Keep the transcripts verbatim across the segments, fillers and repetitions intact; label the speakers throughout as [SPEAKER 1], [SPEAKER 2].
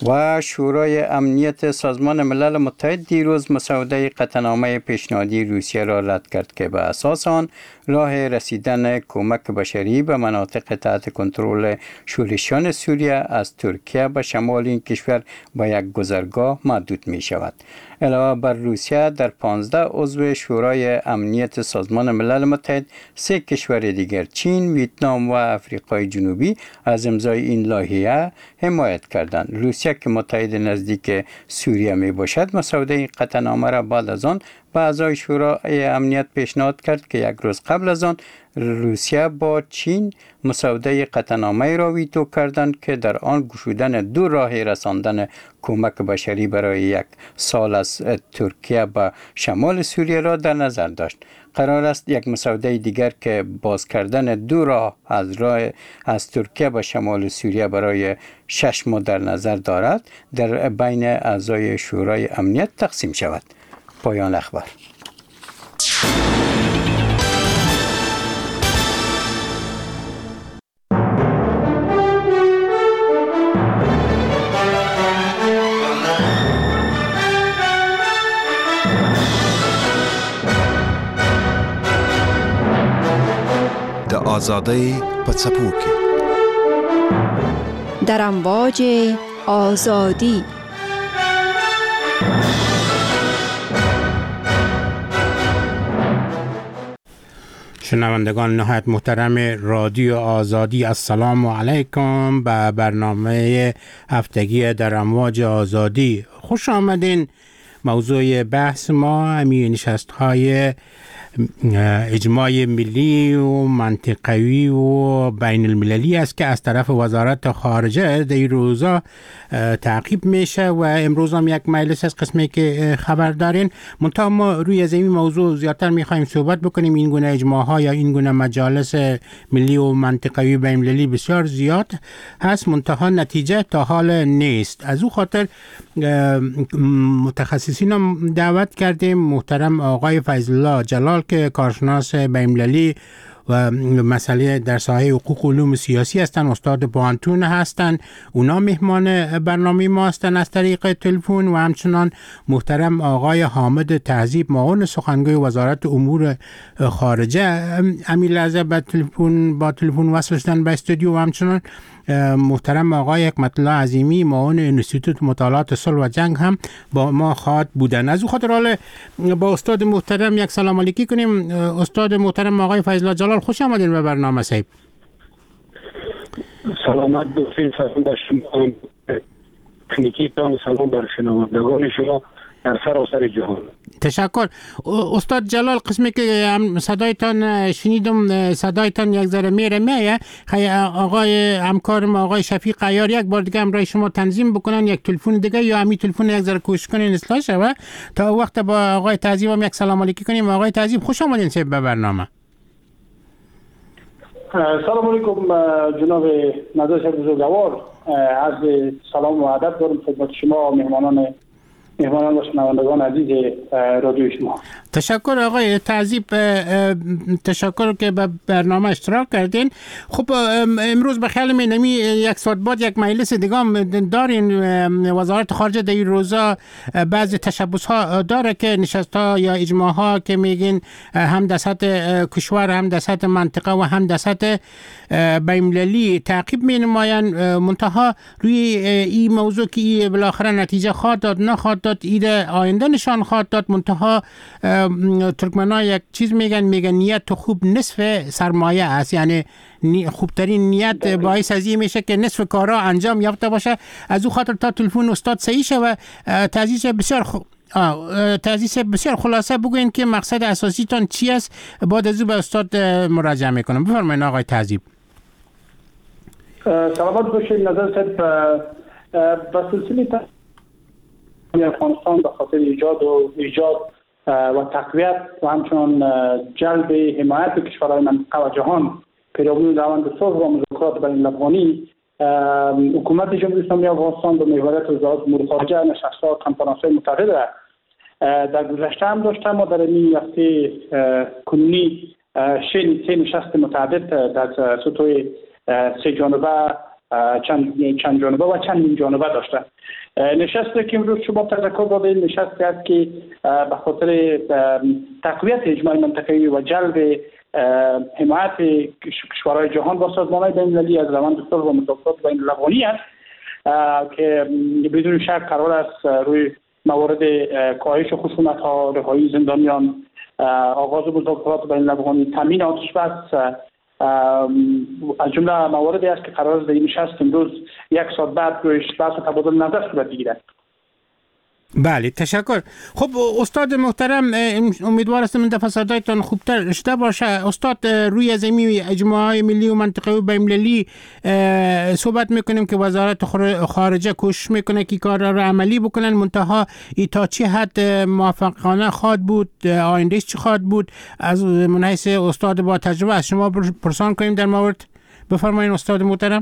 [SPEAKER 1] و شورای امنیت سازمان ملل متحد دیروز مسوده قطعنامه پیشنهادی روسیه را رد کرد که به اساس آن راه رسیدن کمک بشری به مناطق تحت کنترل شورشیان سوریه از ترکیه به شمال این کشور به یک گذرگاه محدود می شود. علاوه بر روسیه در پانزده عضو شورای امنیت سازمان ملل متحد سه کشور دیگر چین، ویتنام و آفریقای جنوبی از امضای این لایحه حمایت کردند. روسیه که متحد نزدیک سوریه می باشد مسوده قطعنامه را بعد از آن به اعضای شورای امنیت پیشنهاد کرد که یک روز قبل از آن روسیه با چین مسوده قطعنامه را ویتو کردند که در آن گشودن دو راه رساندن کمک بشری برای یک سال از ترکیه به شمال سوریه را در نظر داشت. قرار است یک مسوده دیگر که باز کردن دو راه از راه از ترکیه به شمال سوریه برای شش ماه در نظر دارد در بین اعضای شورای امنیت تقسیم شود. پایان اخبار.
[SPEAKER 2] د آزادۍ په څپو کې
[SPEAKER 3] در امواج آزادی.
[SPEAKER 4] شنوندگان نهایت محترم رادیو آزادی، السلام علیکم به برنامه هفتگی در امواج آزادی خوش آمدین. موضوع بحث ما همی نشست های اجماع ملی و منطقوی و بین المللی است که از طرف وزارت خارجه در این روزا تعقیب میشه و امروز هم یک مجلس از قسمی که خبر دارین. منتها ما روی از این موضوع زیادتر میخوایم صحبت بکنیم. این گونه اجماع ها یا این گونه مجالس ملی و منطقوی بین المللی بسیار زیاد هست، منتها نتیجه تا حال نیست. از او خاطر متخصصین هم دعوت کردیم. محترم آقای فیض الله جلال که کارشناس بین‌المللی و مسئله در ساحه حقوق و علوم سیاسی هستند، استاد پوهنتون هستند، اونا مهمان برنامه ما هستند از طریق تلفن. و همچنان محترم آقای حامد تهذیب معاون سخنگوی وزارت امور خارجه امی لحظه با تلفن با تلفن وصل شدن به استودیو. و همچنان محترم آقای حکمت الله عظیمی معاون انستیتوت مطالعات صلح و جنگ هم با ما خواهد بودن. از او خاطر حال با استاد محترم یک سلام علیکی کنیم. استاد محترم آقای فیض الله جلال خوش آمدین به برنامه صاحب.
[SPEAKER 5] سلامت باشین. سلام بر شما تکنیکیتان، سلام بر شنوندگان شما در سراسر جهان.
[SPEAKER 4] تشکر. استاد جلال، قسمی که صدایتان شنیدم صدایتان یک ذره میره میه، آقای همکار ما آقای شفیق عیار یک بار دیگه همراه شما تنظیم بکنن یک تلفن دیگه یا همین تلفن یک ذره کوشش کنین اصلاح شوه تا وقت با آقای تهذیب هم یک سلام علیکی کنیم. آقای تهذیب خوش آمدین صاحب به برنامه.
[SPEAKER 5] سلام علیکم جناب نظر صاحب بزرگوار، عرض سلام و ادب دارم خدمت شما مهمانان مهمانان و شنوندگان عزیز رادیو شما.
[SPEAKER 4] تشکر آقای تهذیب، تشکر که به برنامه اشتراک کردین. خب امروز به خیال من نمی یک ساعت بعد یک مجلس دیگه هم دارین. وزارت خارجه در این روزا بعضی تشبس ها داره که نشست ها یا اجماع ها که میگین هم در سطح کشور هم در سطح منطقه و هم در سطح بین‌المللی تعقیب می نمایند. منتها روی این موضوع که بالاخره نتیجه خواهد داد نخواهد داد ایده آینده نشان خواهد داد. منتها ترکمن‌ها یک چیز میگن میگن نیت تو خوب نصف سرمایه است، یعنی خوبترین نیت باعث از این میشه که نصف کارا انجام یافته باشه. از او خاطر تا تلفن استاد صحیح شه و تحضیص بسیار خوب تحضیص بسیار خلاصه بگوین که مقصد اساسی تان چی است. بعد از او به استاد مراجعه میکنم. بفرمایید آقای تهذیب.
[SPEAKER 5] سلامت باشید نظر صاحب. به سلسله افغانستان به خاطر ایجاد و ایجاد و تقویت و همچنان جلب حمایت کشورهای منطقه و جهان پیرامون روند صلح و مذاکرات بین الافغانی، حکومت جمهوری اسلامی افغانستان به محوریت وزارت امور خارجه نشست‌ها کنفرانس‌های متعدد در گذشته هم داشته. ما در این هفته کنونی سه نشست متعدد در سطوح سه جانبه چند چند جانبه و چند نیم جانبه داشته. نشستی که امروز شما تذکر دادید نشستی است که به خاطر تقویت اجماع منطقه‌ای و جلب حمایت کشورهای جهان با سازمان‌های بین‌المللی از روند صلح و مذاکرات بین الافغانی است که بدون شک قرار است روی موارد کاهش خشونت‌ها، رهایی زندانیان، آغاز مذاکرات بین الافغانی، تامین آتش بس از جمله مواردی است که قرار است در این نشست امروز یک ساعت بعد رویش بحث و تبادل نظر صورت بگیرد.
[SPEAKER 4] بله تشکر. خب استاد محترم، امیدوار هستم این دفعه صدایتان خوبتر شده باشه. استاد، روی زمین اجماع ملی و منطقه‌ای و بین‌المللی صحبت میکنیم که وزارت خارجه کوشش میکنه که کار را عملی بکنن، منتها ای تا چه حد موفقانه خواهد بود، آیندهش چی خواهد بود؟ از من حیث استاد با تجربه از شما پرسان کنیم در مورد. بفرمایید استاد محترم.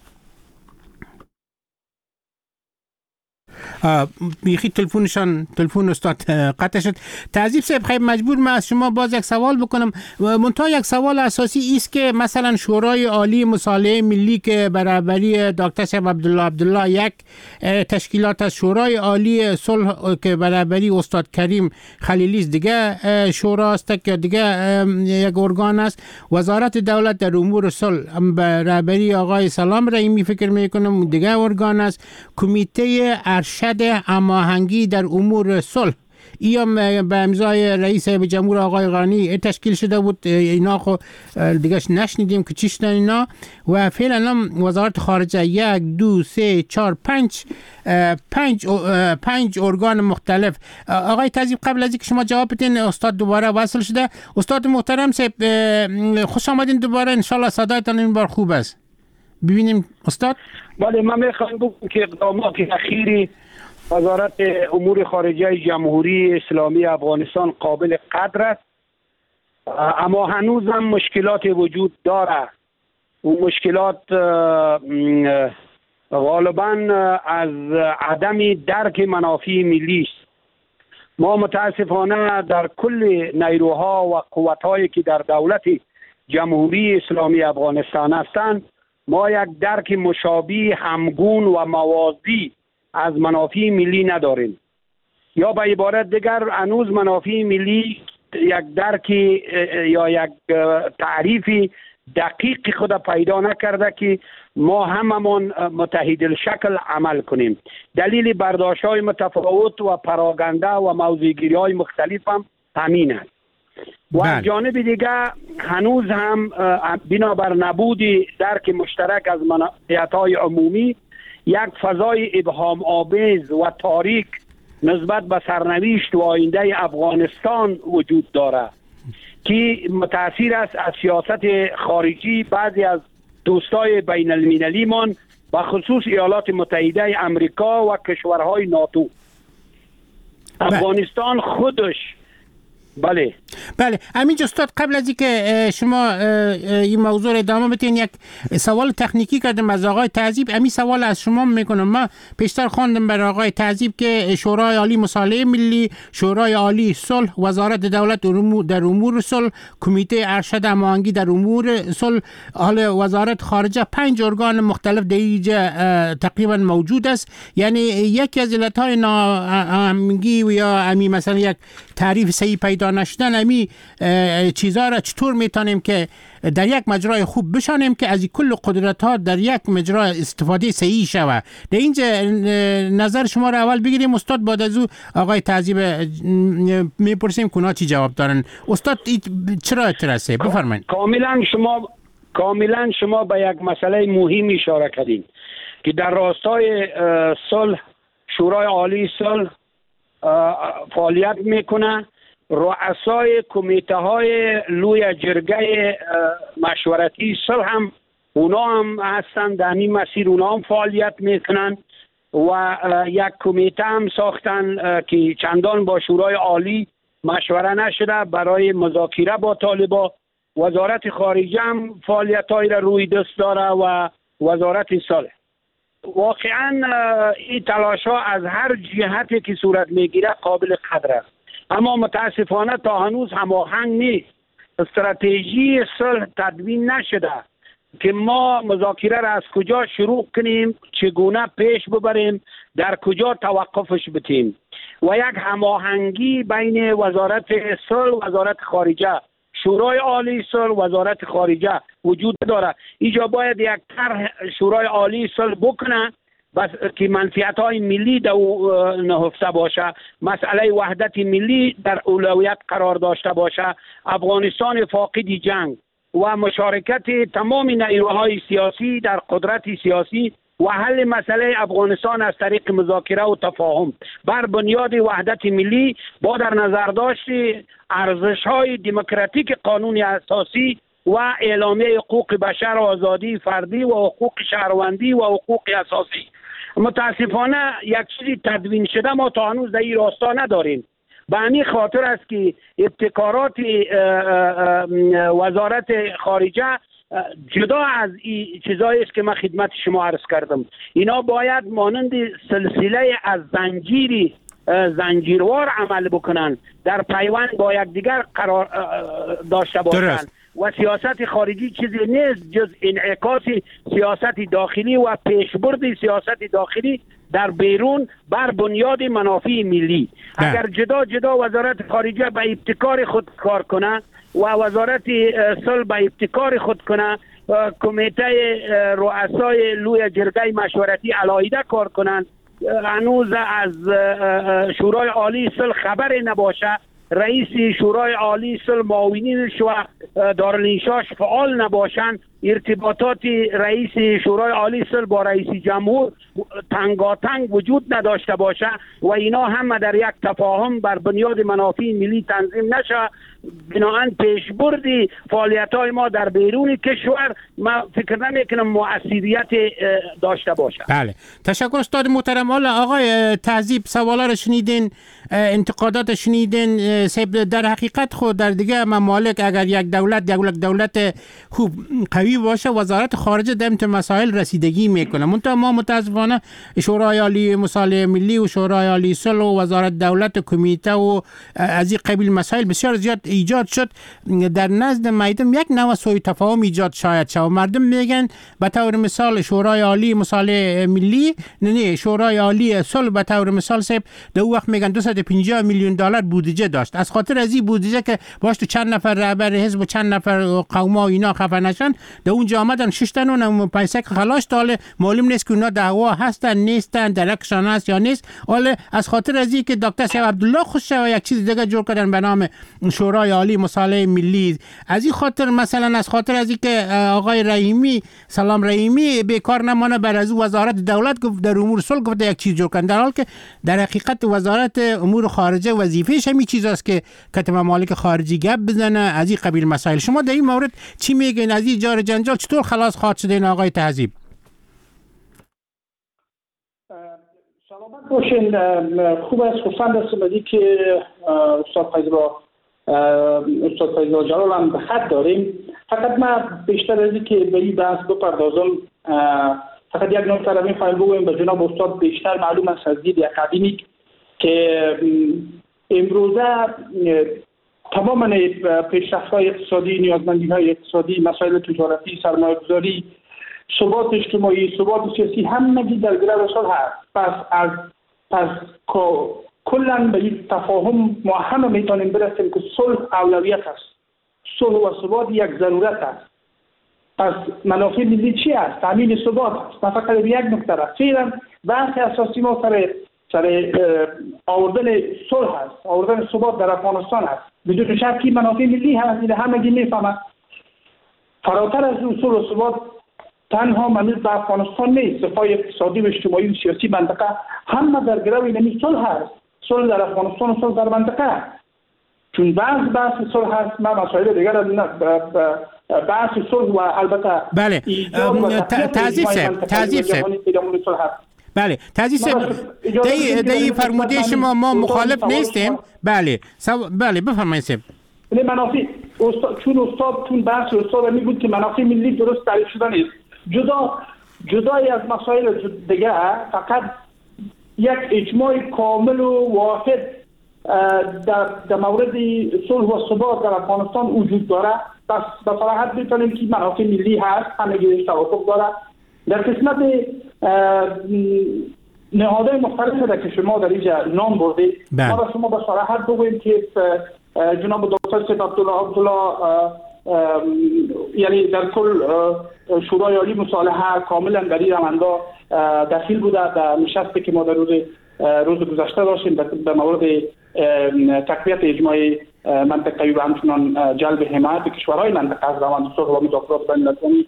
[SPEAKER 4] بیخی تلفونشان تلفون استاد قطع شد. تعذیب صاحب، خیلی مجبور من از شما باز یک سوال بکنم. منتها یک سوال اساسی است که مثلا شورای عالی مصالحه ملی که برابری دکتر صاحب عبدالله عبدالله یک تشکیلات از شورای عالی صلح که برابری استاد کریم خلیلی است دیگه شورا است که دیگه یک ارگان است. وزارت دولت در امور صلح برابری آقای سلام رحیمی فکر میکنم دیگه ارگان است. کمیته ارشد هماهنگی در امور صلح ایام به امضای رئیس جمهور آقای غانی تشکیل شده بود، اینا خو دیگه نشنیدیم که چی شدن اینا. و فعلا وزارت خارجه یک دو سه چهار پنج پنج پنج ارگان مختلف. آقای تعذیب، قبل از اینکه شما جواب بدین استاد دوباره وصل شده. استاد محترم صاحب خوش آمدین دوباره، انشالله صدایتان این بار خوب است. ببینیم استاد.
[SPEAKER 6] بله، من میخوام بگم که اقدامات اخیری وزارت امور خارجه جمهوری اسلامی افغانستان قابل قدر است، اما هنوز هم مشکلات وجود داره. و مشکلات غالبا از عدم درک منافع ملی است. ما متاسفانه در کل نیروها و قوت‌هایی که در دولت جمهوری اسلامی افغانستان هستند، ما یک درک مشابه، همگون و موازی از منافع ملی نداریم. یا به عبارت دیگر هنوز منافع ملی یک درک یا یک تعریف دقیق خود پیدا نکرده که ما هممون متحد الشکل عمل کنیم. دلیل برداشت‌های متفاوت و پراگنده و موضوع‌گیری‌های مختلف هم همین است. و از جانب دیگه هنوز هم بنابر نبود درک مشترک از منافعهای عمومی یک فضای ابهام آمیز و تاریک نسبت به سرنوشت و آینده افغانستان وجود دارد که متأثر است از سیاست خارجی بعضی از دوستای بین المللی من و خصوص ایالات متحده امریکا و کشورهای ناتو. افغانستان خودش بله
[SPEAKER 4] بله همین استاد، قبل از اینکه شما این موضوع رو ادامه بدین یک سوال تکنیکی کردم از آقای تعذیب. همین سوال از شما میکنم. ما پیشتر خواندم برای آقای تعذیب که شورای عالی مصالحه ملی، شورای عالی صلح، وزارت دولت در امور صلح، کمیته ارشد هماهنگی در امور صلح، حال وزارت خارجه، پنج ارگان مختلف در اینجا تقریبا موجود است. یعنی یکی از علتهای ناهمگی و یا همین مثلا یک تعریف صحیح پیدا نشدن امی چیزها را چطور میتونیم که در یک مجرای خوب بشانیم که از این کل قدرت ها در یک مجرا استفاده صحیح شود؟ در اینجا نظر شما را اول بگیریم استاد، بعد از او آقای تعذیب میپرسیم که اونا چی جواب دارن. استاد چرا اعتراضه؟ بفرمایید.
[SPEAKER 6] کاملا شما کاملا شما به یک مسئله مهم اشاره کردین که در راستای صلح شورای عالی صلح فعالیت میکنه. رؤسای کمیته های لوی جرگه مشورتی صلح هم اونا هم هستن، در این مسیر اونا هم فعالیت میکنن و یک کمیته هم ساختن که چندان با شورای عالی مشوره نشده برای مذاکره با طالبان. وزارت خارجه هم فعالیت های را روی دست داره و وزارت صلح. واقعا این تلاش ها از هر جهتی که صورت میگیره قابل قدر است، اما متاسفانه تا هنوز هماهنگ نیست. استراتژی صلح تدوین نشده. که ما مذاکره را از کجا شروع کنیم، چگونه پیش ببریم، در کجا توقفش بتیم و یک هماهنگی بین وزارت صلح، وزارت خارجه، شورای عالی صلح، وزارت خارجه وجود داره. اینجا باید یک طرح شورای عالی صلح بکنه بس که منفعت های ملی در نهفته باشه، مسئله وحدت ملی در اولویت قرار داشته باشه، افغانستان فاقد جنگ و مشارکت تمام نیروهای سیاسی در قدرت سیاسی و حل مسئله افغانستان از طریق مذاکره و تفاهم بر بنیاد وحدت ملی با در نظر داشت ارزش‌های دموکراتیک قانون اساسی و اعلامیه حقوق بشر و آزادی فردی و حقوق شهروندی و حقوق اساسی. متاسفانه یک چیزی تدوین شده ما تا هنوز در این راستا نداریم. به همین خاطر است که ابتکارات وزارت خارجه جدا از این چیزایی است که من خدمت شما عرض کردم، اینا باید مانند سلسله از زنجیری زنجیروار عمل بکنن، در پیوند با یکدیگر قرار داشته باشند و سیاست خارجی چیزی نیست جز انعکاس سیاست داخلی و پیشبرد سیاست داخلی در بیرون بر بنیاد منافع ملی. ده. اگر جدا جدا وزارت خارجه به ابتکار خود کار کنه و وزارت صلح به ابتکار خود کنه، کمیته رؤسای لوی جرگه مشورتی علاهیده کار کنند، هنوز از شورای عالی صلح خبر نباشه، رئیس شورای عالی صلح معاونینش و دارالانشاش فعال نباشند، ارتباطات رئیس شورای عالی صلح با رئیس جمهور تنگاتنگ وجود نداشته باشه و اینا هم در یک تفاهم بر بنیاد منافع ملی تنظیم نشه، بنابراین پیشبرد فعالیت‌های ما در بیرون کشور ما فکر نمی‌کنم مؤثریت داشته باشه.
[SPEAKER 4] بله، تشکر استاد محترم. حالا آقای تهذیب، سوالا رو شنیدین، انتقادات شنیدین. در حقیقت خود در دیگه ممالک اگر یک دولت یک دولت خوب قوی باشه، وزارت خارجه دمت مسائل رسیدگی میکنه. منتها ما متاسفانه شورای عالی مصالحه ملی و شورای عالی صلح و وزارت دولت و کمیته و از این قبیل مسائل بسیار زیاد ایجاد شد. در نزد مردم یک نوع سوء تفاهم ایجاد شاید شد. مردم میگن به طور مثال شورای عالی مصالحه ملی نه شورای عالی صلح به طور مثال سب در وقت میگن دویست و پنجاه میلیون دلار بودجه داشت. از خاطر از این بودجه که باش تو چند نفر رهبر حزب و چند نفر قوما اینا خفه نشن، در اونجا آمدن شش تا اون پیسه که خلاص داله معلوم نیست که اونا دعوا هستن نیستن، درکشان هست یا نیست. حالا از خاطر از این که دکتر صاحب عبدالله خوشه و یک چیز دیگه جور کردن به نام شورای عالی مصالحه ملی، از این خاطر مثلا از خاطر از این که آقای رحیمی سلام رحیمی بیکار نمانه بر از وزارت دولت گفت در امور صلح گفت یک چیز جور کردن، در حالی که در حقیقت وزارت امور خارجه وظیفه‌ش همین چیزاست که کت ممالک خارجی گپ بزنه از این قبیل مسائل. شما در این مورد چی میگین؟ از این جار جنجال چطور خلاص خواهد شدین آقای تهذیب؟
[SPEAKER 5] سلامت باشین. خوب است، خوشحال هستم که استاد فیض‌الله استاد فیض‌الله جلال هم به خط داریم. فقط من بیشتر از اینکه به این بحث بپردازم فقط یک نکته را می‌خوایم بگویم به جناب استاد. بیشتر معلوم است از دید اکادمیک که امروزه تمام پیشرفت‌های اقتصادی، نیازمندی‌های اقتصادی، مسائل تجارتی، سرمایه‌گذاری، ثبات اجتماعی، ثبات سیاسی همگی در گرو صلح هست. پس از پس کلا به این تفاهم ما همه میتونیم برسیم که صلح اولویت است، صلح و ثبات یک ضرورت است. پس منافع ملی چی است؟ تامین ثبات است. من فقط یک نکته را فعلا بحث اساسی ما سر سر آوردن صلح است، آوردن ثبات در افغانستان است. بدون شک منافع ملی هست، این همگی میفهمند. فراتر از اون صلح و ثبات تنها منوط به افغانستان نیست، صفای اقتصادی و اجتماعی و سیاسی منطقه همه در گروه اینمی صلح هست. صلح در افغانستان و صلح در منطقه، چون بعض بحث صلح هست ما مسائل دیگر بحث صلح و البته
[SPEAKER 4] بله تعذیب سب تعذیب سب بله تعذیب سب دی فرموده شما ما مخالف نیستیم. بله بله بفرمایید سب.
[SPEAKER 5] منافع چون استاد چون بحث استاد می بود که منافع ملی درست تعریف شده نیست، جدا جدای از مسائل دیگه فقط یک اجماع کامل و واحد در در مورد صلح و ثبات در افغانستان وجود داره. بس به صراحت میتونیم که منافع ملی هست، همگی توافق داره. در قسمت نهادهای مختلف که شما در اینجا نام بردید، ما به شما به صراحت بگوییم که جناب دکتر سید عبدالله عبدالله یعنی در کل شورای عالی مصالحه کاملا در این روند دخیل بوده. در نشستی که ما در روز روز گذشته داشتیم به مورد تقویت اجماع منطقه‌ای و همچنان جلب حمایت کشورهای منطقه از روند صلح و مذاکرات بین المللی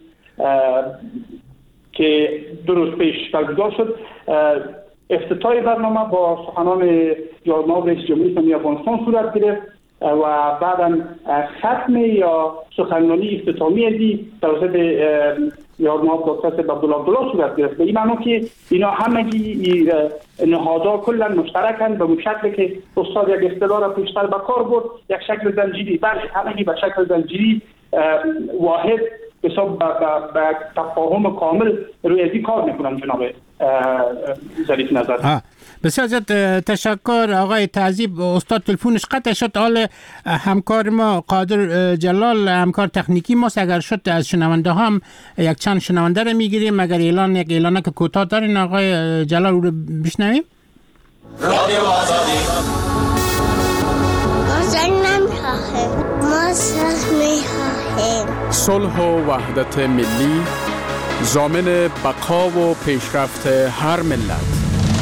[SPEAKER 5] که دو روز پیش برگزار شد، افتتاح برنامه با سخنان جناب رئیس جمهوری اسلامی افغانستان صورت گرفت و بعدا ختم یا سخنرانی اختتامی ازی توسط جناب دکتر سید عبدالله عبدالله صورت گرفت. به این معنی که اینا همگی نهادها کلا مشترکند، به اون شکلی که استاد یک اصطلاح را پیشتر به کار برد، یک شکل زنجیری، بله همگی به شکل زنجیری واحد حساب به تفاهم کامل روی ازی کار میکنن. جناب ظریف نظر
[SPEAKER 4] بسیار زیاد تشکر آقای تعذیب. استاد تلفنش قطع شد. حال همکار ما قادر جلال همکار تکنیکی ما اگر شد از شنونده هم یک چند شنونده رو میگیریم. اگر اعلان یک اعلانه که کوتاه دارین آقای جلال رو بشنویم.
[SPEAKER 7] رادیو آزادی آزاد نمیخواهیم، ما صلح میخواهیم.
[SPEAKER 8] صلح و وحدت ملی ضامن بقا و پیشرفت هر ملت.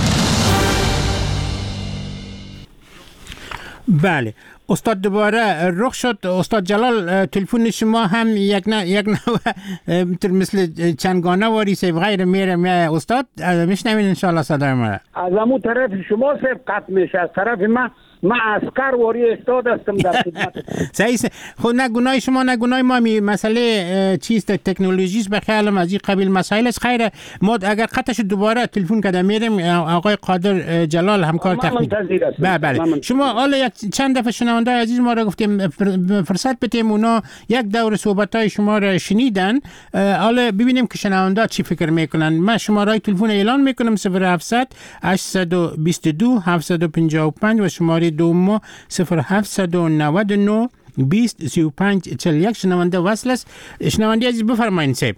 [SPEAKER 4] بله استاد دوباره رخ شد. استاد جلال تلفن شما هم یک نه یک نه مثل چنگانه واری سیف غیر میره می استاد میشنوین ان شاء الله صدای ما
[SPEAKER 6] از همون طرف شما سیف قطع میشه، از طرف ما ما عسکر واری استاد هستم در خدمت.
[SPEAKER 4] صحیح. خب نه گناه شما نه گناه ما. می مسئله چیست تکنولوژی است، به خیالم از این قبیل مسائل است. خیر ما اگر قطعش دوباره تلفن کده میریم آقای قادر جلال همکار تکنیکی. بله بله شما حالا یک چند دفعه شنونده عزیز ما را گفتیم فرصت بدیم اونا یک دور صحبت‌های شما را شنیدن. حالا ببینیم که شنونده چی فکر میکنن. من شماره تلفن اعلان میکنم صفر هفتصد هشتصد و بیست و دو هفتصد و پنجاه و پنج و شماره دوم صفر هفتصد و نود و نه بیست سی و پنج چهل و یک. شنونده وصل است. شنونده عزیز بفرمایید صاحب.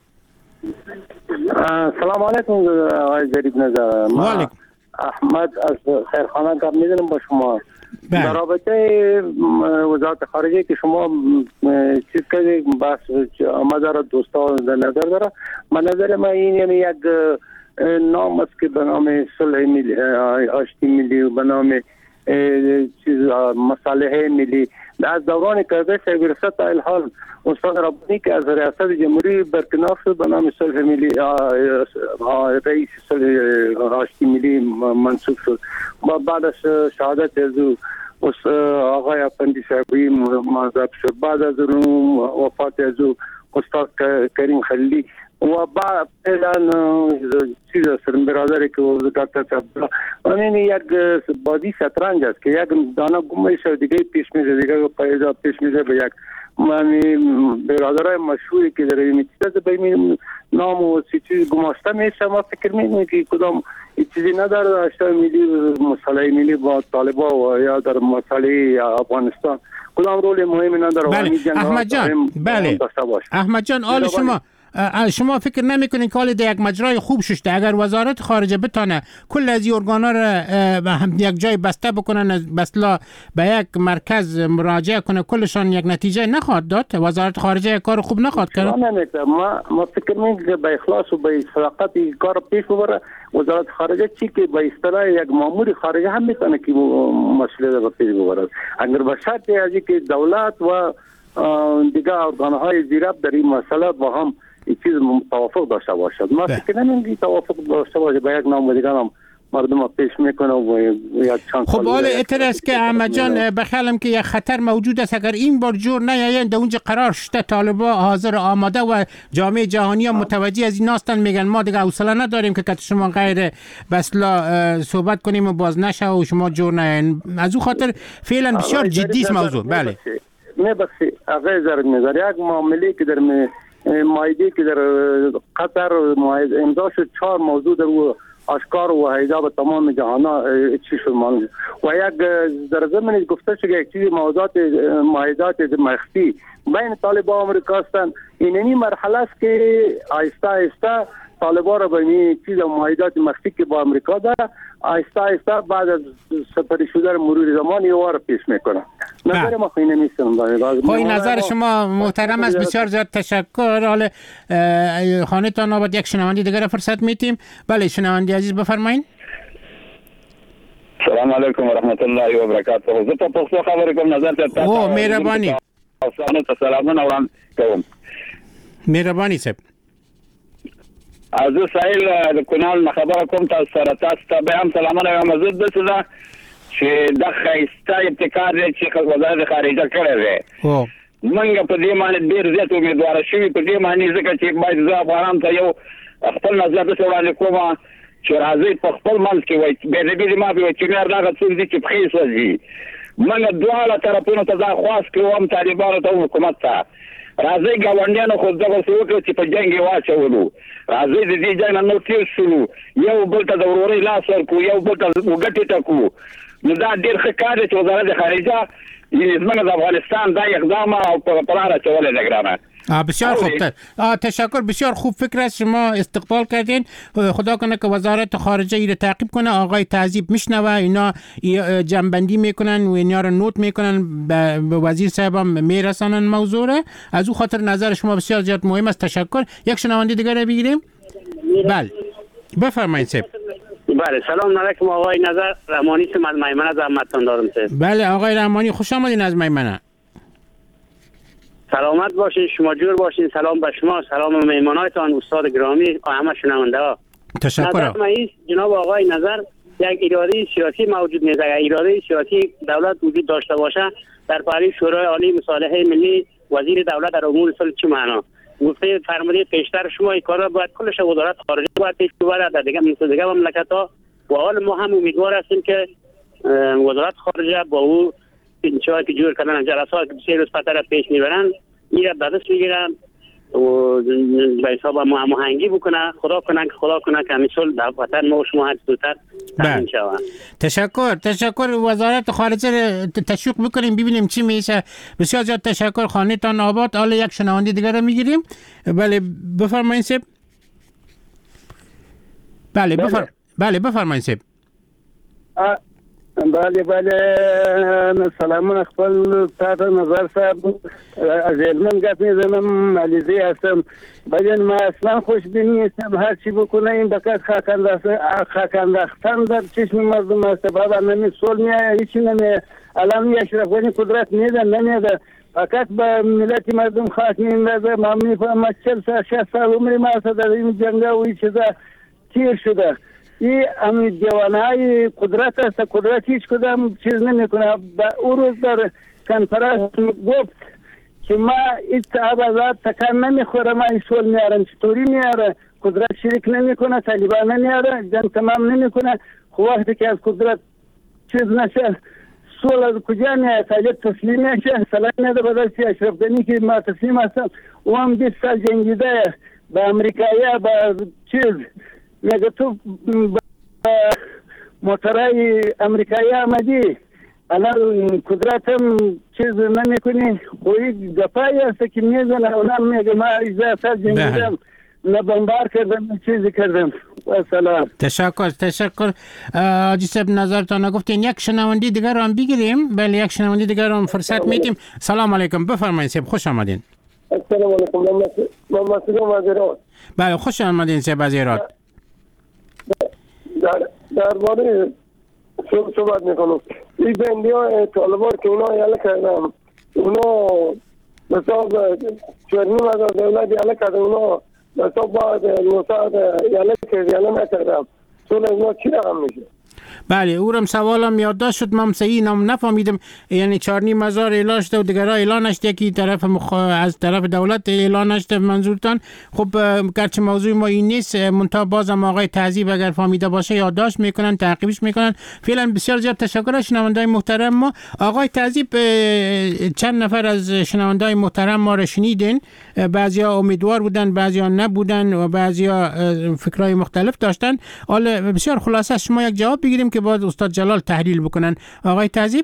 [SPEAKER 9] سلام علیکم آقای ظریف نظر.
[SPEAKER 4] ما
[SPEAKER 9] احمد از خیرخانه کار می‌کنم با شما. در رابطه وزارت خارجه که شما چیز کردید بحث آمده را دوستا در نظر داره. من نظر من این یعنی یک نام است که به نام صلح ملی، آشتی ملی و به نام چیز مصالحه ملی از دوران کرده سیبرسه تا الحال استاد ربانی که از ریاست جمهوری برکنار شد به نام صلح ملی، رئیس صلح آشتی ملی منصوب شد. بعد از شهادت از آقای افندی صاحبی معذب شد. بعد از وفات از استاد کریم خلیلی و بعد اعلان چیز سرم برادری که دکتر عبدالله این یک بازی شطرنج است که یک دانه گم میشه دیگه پیش میره، دیگه پیدا پیش میره به یک یعنی برادرای مشهوری که در این چیز به این نام و چیز گماشته میشه. ما فکر میکنیم که کدام چیزی نداره اشتای ملی مسئله ملی با طالبا و یا در مسئله افغانستان کدام رول مهمی نداره.
[SPEAKER 4] بله احمد جان، بله احمد جان آل شما شما فکر نمیکنین که حال در یک مجرای خوب شده اگر وزارت خارجه بتانه کل از این ارگانا را هم یک جای بسته بکنن، بسلا به یک مرکز مراجعه کنه کلشان یک نتیجه نخواهد داد؟ وزارت خارجه کار خوب نخواهد کرد؟
[SPEAKER 9] ما ما فکر میکنیم که با اخلاص و با صداقت کار پیش ببره. وزارت خارجه چی که با اصطلاح یک مامور خارجه هم میتونه که مسئله را پیش ببره اگر به شرط از اینکه دولت و دیگر ارگانهای زیراب در این مسئله با هم این چیز توافق داشته باشد. ما فکر نمی‌کنم توافق داشته باشه با یک نام و دیگر نام مردم پیش میکنه و یک چند
[SPEAKER 4] خب حالا اعتراض که احمد جان بخیالم که یک خطر موجود است اگر این بار جور نیاین در اونجا قرار شده طالبا حاضر آماده و جامعه جهانی ها متوجه از این هستند میگن ما دیگه حوصله نداریم که کت شما غیر بسلا صحبت کنیم و باز نشه و شما جور نیاین. از اون خاطر فعلا بسیار جدی است موضوع. بله
[SPEAKER 9] نه بس آقای ظریف نظر یک معامله که در مایده که در قطر امضا شد چهار موضوع در آشکار و هیجا به تمام جهان چی شد مان و یک در زمانی گفته شد یک چیز موضوعات معاهدات مخفی بین طالبان و آمریکا هستند. اینمی مرحله است که آهسته آهسته طالبان را به این چیز معاهدات مخفی که با آمریکا داره آهسته آهسته بعد از سپری شدن مرور زمان یه وار پیش میکنه. نظر ما خیلی نیستم.
[SPEAKER 4] خب این نظر شما محترم است. بسیار زیاد تشکر. حال خانه تان آباد یک شنوندی دیگر فرصت میتیم. بله شنوندی عزیز بفرمایید.
[SPEAKER 10] سلام علیکم و رحمت الله و برکاته. زه په پښتو خبرې کوم نظر ته
[SPEAKER 4] او مهرباني
[SPEAKER 10] سلامونه وړاندې کوم.
[SPEAKER 4] مهرباني صاحب.
[SPEAKER 10] از سایل د کونال نه خبره کوم تاسو سره تاسو ته به هم سلامونه وایم. زه د څه چې د خیسته ابتکار دی چې وزارت خارجه کړی دی.
[SPEAKER 4] او
[SPEAKER 10] منګه په دې باندې ډیر زیات امیدوار شوم په دې باندې ځکه چې باید زه افغانان ته یو خپل نظر د وړاندې کوم چې راځي په خپل منځ کې وایي به دې دې ما به چې مې راغلی څوک دي چې پخې سوځي. منګه دواړه طرفونو ته دا خواست کوم طالبانو ته حکومت ته راځي ګاونډیانو خو دغه څه وکړي چې په جنګ یې واچولو. راځي د دې جنګ نه تیر شولو یو بل ته د ورورۍ لاس ورکو یو بل ته وګټې ټکو. نو دا ډېر ښه کار دی چې وزارت خارجه یعنې زموږ د افغانستان دا اقدام او په قرار اچولی دی ګرانه.
[SPEAKER 4] بسیار خوب. تشکر. بسیار خوب فکر است شما استقبال کردین. خدا کنه که وزارت خارجه ای رو تعقیب کنه. آقای تعذیب میشنوه اینا جنبندی میکنن و اینا رو نوت میکنن به وزیر صاحب هم میرسانن موضوع رو. از او خاطر نظر شما بسیار زیاد مهم است. تشکر. یک شنونده دیگر رو بگیریم. بله بفرمایید صاحب.
[SPEAKER 11] بله سلام علیکم آقای نظر رحمانی سم از میمنه زحمتتون دارم صاحب.
[SPEAKER 4] بله آقای رحمانی خوش آمدین از میمنه.
[SPEAKER 11] سلامت باشین شما جور باشین. سلام به شما سلام به مهمانایتان استاد گرامی همه شنونده ها.
[SPEAKER 4] تشکر.
[SPEAKER 11] جناب آقای نظر یک اراده سیاسی موجود نیست. اگر اراده سیاسی دولت وجود داشته باشه در پاری شورای عالی مصالحه ملی وزیر دولت در امور صلح چه معنا گفته فرموده پیشتر شما این کارا باید کلش وزارت خارجه باید پیش ببره در دیگه دیگه مملکت ها و حال ما هم امیدوار هستیم که وزارت خارجه با او انشاء که جور کردن جلسات سه روز پتر پیش میبرن این را به دست میگیرن و به حساب ما هماهنگی بکنه. خدا کنه که خدا کنه که همین صلح در وطن ما و شما هر زودتر تامین شود.
[SPEAKER 4] تشکر. تشکر. وزارت خارجه تشویق بکنیم ببینیم چی میشه. بسیار زیاد تشکر. خانه تان آباد. حالا یک شنونده دیگر رو میگیریم. بله بفرمایید صاحب. بله بفرمایید. بله بفرمایید صاحب.
[SPEAKER 9] بله بله سلامون خپل تاسو نظر صاحب از علم گپ میزنم مالیزی هستم. بعدن ما اصلا خوشبینی هستم هر چی بکنه این دقیق خاکنداختن در چشم مردم است. بابا نمی سول میایه هیچی نمی الان اشرف غنی قدرت نیده نمیده فقط به ملت مردم خاک میندازه. ما میفهمم چهل سال شصت سال عمر ما است در این جنگ و این چیزا تیر شده. این امی جوانای قدرت است. قدرت هیچ کدام چیز نمیکنه. او روز در کنفرانس گفت که ما این صاحب آزاد تکان نمیخوره. ما این سول میارم چطوری میاره قدرت شریک نمیکنه طالبان نمیاره جنگ تمام نمیکنه. خب وقتی که از قدرت چیز نشه سول از کجا میاره طالب تسلیم نشه سلام نده بدستی اشرف غنی که ما تسلیم هستم و هم بیست سال جنگیده با امریکایی با چیز میگه تو موترای امریکایی آمدی الان قدرت هم چیز نمیکنی خوی گپایی هست که میزنه اونم میگه ما اجزا سر جنگیدم نه بمبار کردم نه چیزی کردم. و سلام.
[SPEAKER 4] تشکر. تشکر. آجی صاحب نظرتان گفتین. یک شنوندی دیگر رو هم بگیریم. بله یک شنوندی دیگر رو هم فرصت میتیم. سلام علیکم بفرمایید صاحب خوش آمدین.
[SPEAKER 9] السلام علیکم محمد سلام از ایران.
[SPEAKER 4] بله خوش آمدین صاحب از ایران.
[SPEAKER 9] در درباره صحبت میکنم. این بندی ها طالبان که اونا یاله کردن اونا مثلا چهارمین از دولت یاله کردن اونا مثلا بعد موساد یاله کرد یاله نکردن چون اینا چی رقم میشه؟
[SPEAKER 4] بله اورم سوالم یادداشت شد، من صحیح نام نفهمیدم. یعنی چهار نیم هزار اعلان شده و دیگرها اعلان نشده، یکی طرف مخ... از طرف دولت اعلان نشده منظورتان. خب گرچه موضوع ما این نیست، منتها بازم آقای تهذیب اگر فهمیده باشه یادداشت میکنن، تعقیبش میکنن. فعلا بسیار زیاد تشکر از شنوندای محترم ما. آقای تهذیب چند نفر از شنوندای محترم ما رو شنیدین، بعضیا امیدوار بودن، بعضیا نبودن و بعضیا فکرای مختلف داشتن. حالا بسیار خلاصه از شما یک جواب بگیریم که بعد استاد جلال تحلیل بکنن. آقای تهذیب.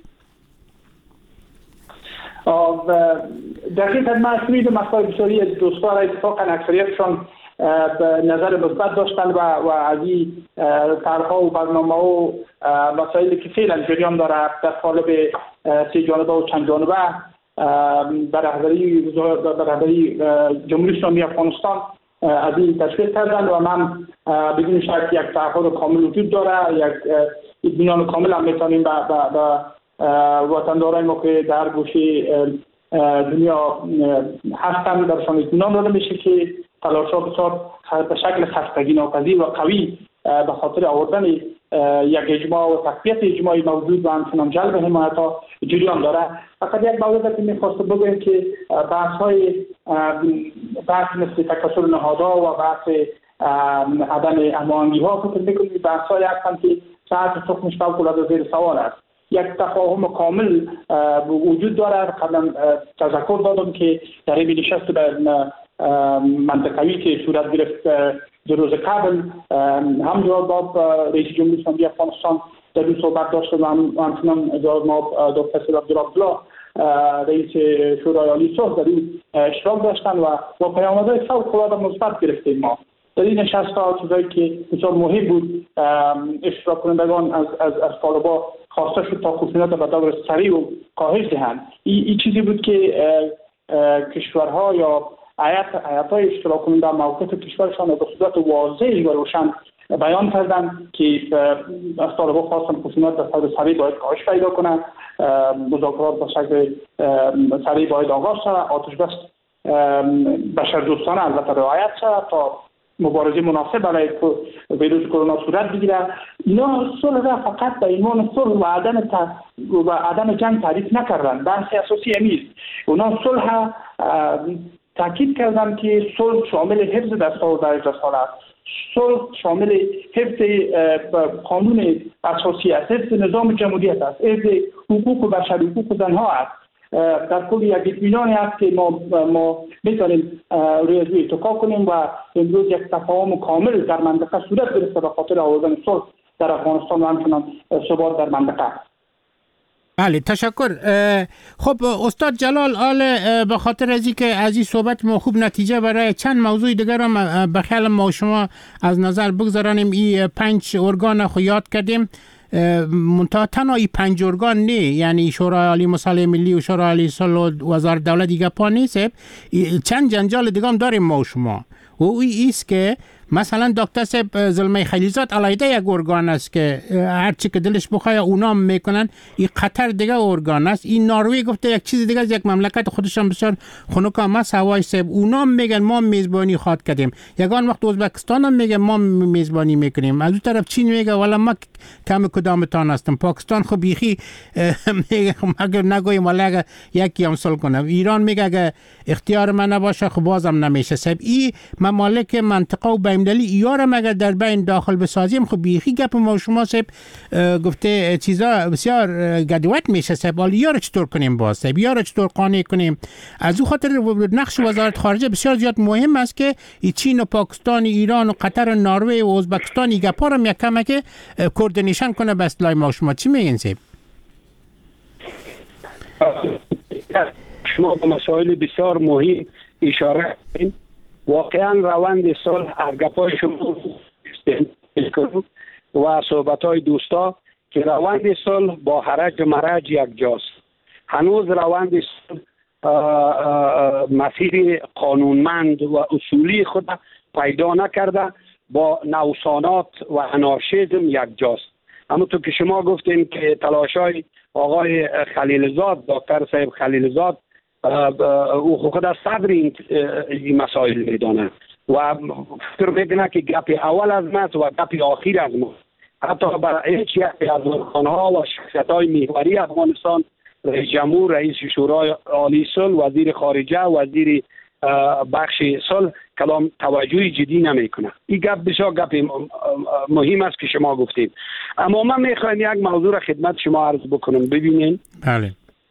[SPEAKER 5] دقیقاً من شنیدم مسائل بسیاری دوستان اتفاقا اکثریتشان به نظر مثبت داشتن و و از این طرح‌ها و برنامه و مسائلی که فعلا جریان داره در قالب سه جانبه و چند جانبه به رهبری به رهبری جمهوری اسلامی افغانستان از این تشویق کردن و من بدون شک یک تعهد کامل وجود داره، یک اطمینان کامل هم میتونیم به وطندارای ما که در گوشه دنیا هستن درشان اطمینان داده میشه که تلاش‌ها بسیار به شکل خستگی ناپذیر و قوی به خاطر آوردن یک اجماع و تقویت اجماعی موجود و همچنان جلب حمایت‌ها جریان داره. فقط یک موضوع که می‌خواستم بگویم که بحث‌های بحث مثل تکثر نهادها و بحث عدم هماهنگی‌ها فکر می‌کنم بحث‌هایی هستند که ساعت تخمش فوق‌العاده زیر سوال است. یک تفاهم کامل وجود داره. قبلا تذکر دادم که در این نشست به منطقوی که صورت گرفت در روز قبل هم جواب داد رئیس جمهوری اسلامی افغانستان در این صحبت داشت و همچنان جناب دکتر عبدالله رئیس شورای عالی صلح در این اشتراک داشتن و با پیامدهای فوق‌العاده مثبت گرفتیم. ما در این نشست‌ها چیزایی که بسیار مهم بود اشتراک کنندگان از از از طالبان خواسته شد تا خشونت به دور سریع و کاهش دهند. این ای چیزی بود که کشورها یا هیئت هیئت‌های اشتراک کننده موقف کشورشان به صورت واضح و روشن بیان کردند که از طالبان خواستن خشونت به دور سریع باید کاهش پیدا کنند، مذاکرات به شکل سریع باید آغاز شود، آتش بس بشردوستانه البته رعایت شود تا مبارزه مناسب برای ویروس کرونا صورت بگیره. اینا صلح را فقط به عنوان صلح و عدم و عدم جنگ تعریف نکردن. بحث اساسی امیر اونا صلح تاکید کردن که صلح شامل حفظ دستور در رساله است، صلح شامل حفظ قانون اساسی است، حفظ نظام جمهوریت است، حفظ حقوق بشر، حقوق زنها است. در کل یک اطمینانی است که ما ما میتونیم روی از روی اتفاق کنیم و امروز یک تفاهم کامل در منطقه صورت گرفته به خاطر آوردن صلح در افغانستان و همچنان ثبات در منطقه.
[SPEAKER 4] بله تشکر. خب استاد جلال، آل به خاطر از اینکه از این صحبت ما خوب نتیجه برای چند موضوع دیگر هم به خیال ما شما از نظر بگذارانیم. این پنج ارگان خو یاد کردیم، منتها تنها این پنج ارگان نه، یعنی شورای عالی مصالحه ملی و شورای عالی صلح و وزارت دولت دیگه پا نیست، چند جنجال دیگه هم داریم ما و شما و این است که مثلا دکتر صاحب زلمه خلیلزاد علیحده یک ارگان است که هر چی که دلش بخواد اونا میکنن. این قطر دیگه ارگان است. این نروژ گفته یک چیز دیگه از یک مملکت خودشان بسیار خنک هم است، هوای صاحب اونا میگن ما میزبانی خواد کردیم. یگان وقت ازبکستان هم میگه ما میزبانی میکنیم. از اون طرف چین میگه والا ما کم کدامتان هستم. پاکستان خب بیخی میگه اگر نگویم والا اگر یکی هم صلح کنه. ایران میگه اگر اختیار من نباشه خب بازم نمیشه. صاحب این ممالک منطقه و بین‌المللی ایارم اگر در بین داخل بسازیم خب بیخی گپ ما شما صاحب گفته چیزا بسیار گدوت میشه. صاحب حالا یارو چطور کنیم باز صاحب یارو چطور قانع کنیم؟ از اون خاطر نقش وزارت خارجه بسیار زیاد مهم است که چین و پاکستان، ایران و قطر و نروژ و ازبکستان این گپا رو یک کمک کوردینیشن کنه. به اصطلاح ما شما چی میگین صاحب؟
[SPEAKER 6] شما به مسائل بسیار مهم اشاره کردین. واقعا روند صلح از گپای شما و صحبت‌های دوستا که روند صلح با حرج و مرج یک جاست. هنوز روند صلح مسیر قانونمند و اصولی خود پیدا نکرده، با نوسانات و انارشیزم یک جاست. همونطور که شما گفتین که تلاشای آقای خلیلزاد، دکتر صاحب خلیلزاد، او خود از صدر این مسائل میدانه و فکر میکنه که گپ اول از ماست و گپ آخر از ما. حتی برای هیچ یک از ارکان‌ها و شخصیت‌های محوری افغانستان، رئیس جمهور، رئیس شورای عالی صلح، وزیر خارجه، وزیر بخش صلح کلام توجهی جدی نمیکنه. این گپ بسیار گپ مهم است که شما گفتید. اما من میخوایم یک موضوع را خدمت شما عرض بکنم. ببینید،
[SPEAKER 4] بله،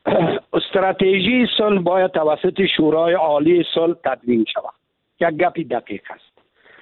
[SPEAKER 6] استراتژی صلح باید توسط شورای عالی صلح تدوین شود. یک گپ دقیق است.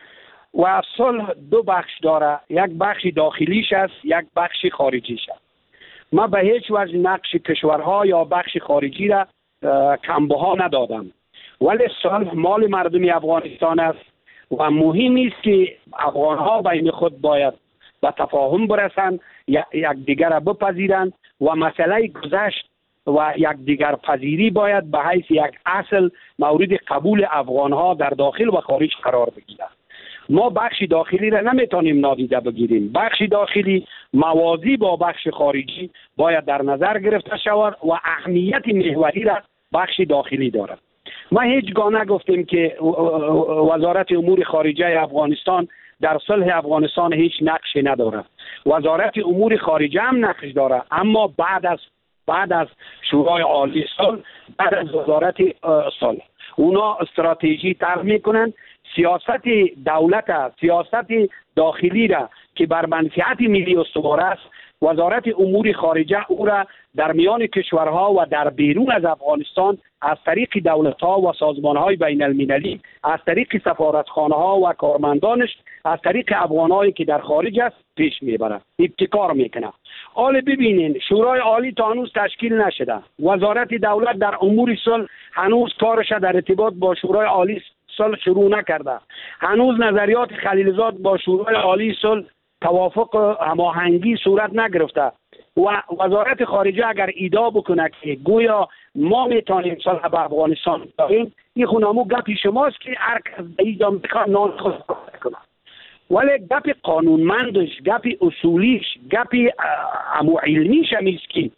[SPEAKER 6] و صلح دو بخش داره، یک بخش داخلیش است، یک بخش خارجیش است. ما به هیچ وجه نقش کشورها یا بخش خارجی را کمبها ندادم، ولی صلح مال مردم افغانستان است و مهم است که افغانها بین خود باید به تفاهم برسند، یک دیگر را بپذیرند و مسئله گذشت و یک دیگر پذیری باید به حیث یک اصل مورد قبول افغانها در داخل و خارج قرار بگیرد. ما بخش داخلی را نمیتونیم نادیده بگیریم. بخش داخلی موازی با بخش خارجی باید در نظر گرفته شود و اهمیت محوری را بخش داخلی دارد. ما هیچگاه نگفتیم که وزارت امور خارجه افغانستان در صلح افغانستان هیچ نقشی ندارد. وزارت امور خارجه هم نقش دارد، اما بعد از بعد از شورای عالی صلح، بعد از وزارت صلح، اونا استراتژی طرح میکنن. سیاست دولت، سیاست داخلی را که بر منفعت ملی استوار است، وزارت امور خارجه او را در میان کشورها و در بیرون از افغانستان از طریق دولت‌ها و سازمان‌های بین المللی، از طریق سفارتخانه‌ها و کارمندانش، از طریق افغان‌هایی که در خارج است پیش میبرد، ابتکار میکنه. حالا ببینین، شورای عالی تا هنوز تشکیل نشده. وزارت دولت در امور صلح هنوز کارش در ارتباط با شورای عالی صلح شروع نکرده. هنوز نظریات خلیلزاد با شورای عالی صلح توافق هماهنگی صورت نگرفته و وزارت خارجه اگر ادعا بکنه که گویا ما میتونیم صلح به افغانستان داریم، این خونمو گپی شماست که هر کس اینجا میخواد نان خود کنه، ولی گپ قانونمندش، گپ اصولیش، گپ امو علمیش همیست که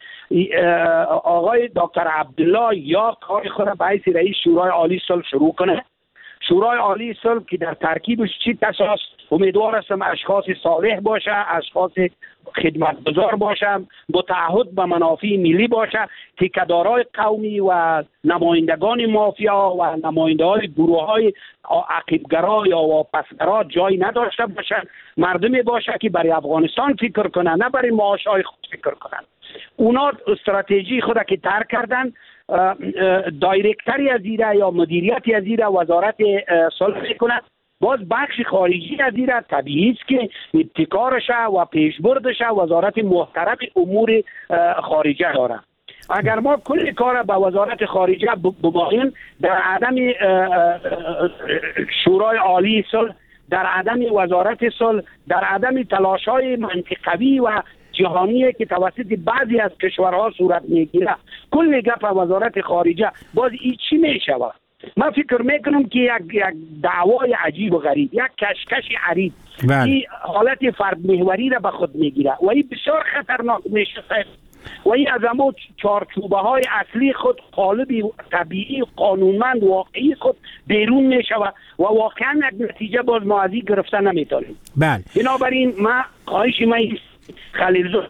[SPEAKER 6] آقای دکتر عبدالله یا کار خود به حیث رئیس شورای عالی صلح شروع کنه. شورای عالی صلح که در ترکیبش چی کساست، امیدوار هستم اشخاص صالح باشه، اشخاص خدمتگزار باشه، متعهد به منافع ملی باشه، تیکه‌دارای قومی و نمایندگان مافیا و نماینده‌های گروه‌های عقیب‌گرا یا واپسگرا جای نداشته باشند. مردمی باشه که برای افغانستان فکر کنن، نه برای معاش‌های خود فکر کنن. اونا استراتژی خود که طرح کردن، دایرکتری از ایره یا مدیریتی از ایره وزارت صلح میکنه. باز بخش خارجی از ایره طبیعی است که ابتکارش و پیشبردش وزارت محترم امور خارجه داره. اگر ما کل کار به وزارت خارجه بباییم، در عدم شورای عالی صلح، در عدم وزارت صلح، در عدم تلاش‌های منطقوی و جهانیه که توسط بعضی از کشورها صورت میگیره، کل گپ وزارت خارجه باز این چی میشود؟ من فکر میکنم که یک یک دعوای عجیب و غریب، یک کشکش عریض، این حالت فرد محوری را به خود میگیره و این بسیار خطرناک میشه و این از همون چارچوبه های اصلی خود، قالب طبیعی قانونمند واقعی خود بیرون میشود و واقعا یک نتیجه باز ما ازی گرفته نمیتونیم.
[SPEAKER 4] بله.
[SPEAKER 6] بنابراین من خواهش من خلیلزاد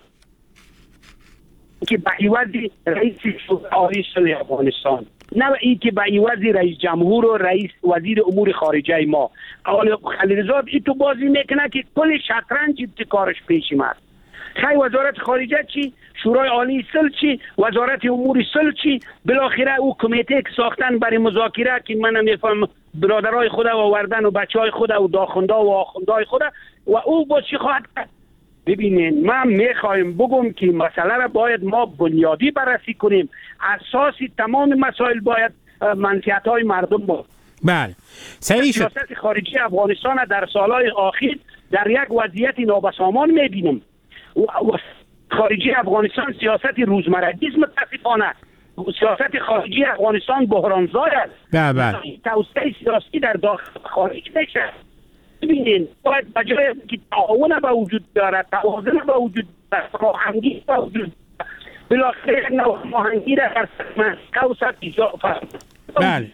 [SPEAKER 6] که به عوض رئیس شورای عالی صلح افغانستان، نه این که به عوض رئیس جمهور و رئیس وزیر امور خارجه ما، خلیلزاد این تو بازی میکنه که کل شطرنج ابتکارش پیش است. خیلی وزارت خارجه چی؟ شورای عالی صلح چی؟ وزارت امور صلح چی؟ بالاخره او کمیته که ساختن برای مذاکره که من نمیفهم برادرای خود و آوردن و بچهای خود و داخندا و آخوندای خود و او با چی خواهد کرد؟ ببینین، من میخوایم بگم که مسئله را باید ما بنیادی بررسی کنیم. اساس تمام مسائل باید منفعت های مردم بود.
[SPEAKER 4] بله. صحیح شد.
[SPEAKER 6] سیاست خارجی افغانستان در سالهای اخیر در یک وضعیت نابسامان میبینم. خارجی افغانستان سیاست روزمرگی است متاسفانه. سیاست خارجی افغانستان بحرانزای است.
[SPEAKER 4] بله بله.
[SPEAKER 6] توسعه سیاسی در داخل خارج میشه. ببینین، باید بجای که تعاون به وجود دارد، توازن به وجود دارد، هماهنگی به وجود دارد، بالاخره هماهنگی را در مسکو سطح ایجاد فرد.
[SPEAKER 4] بله.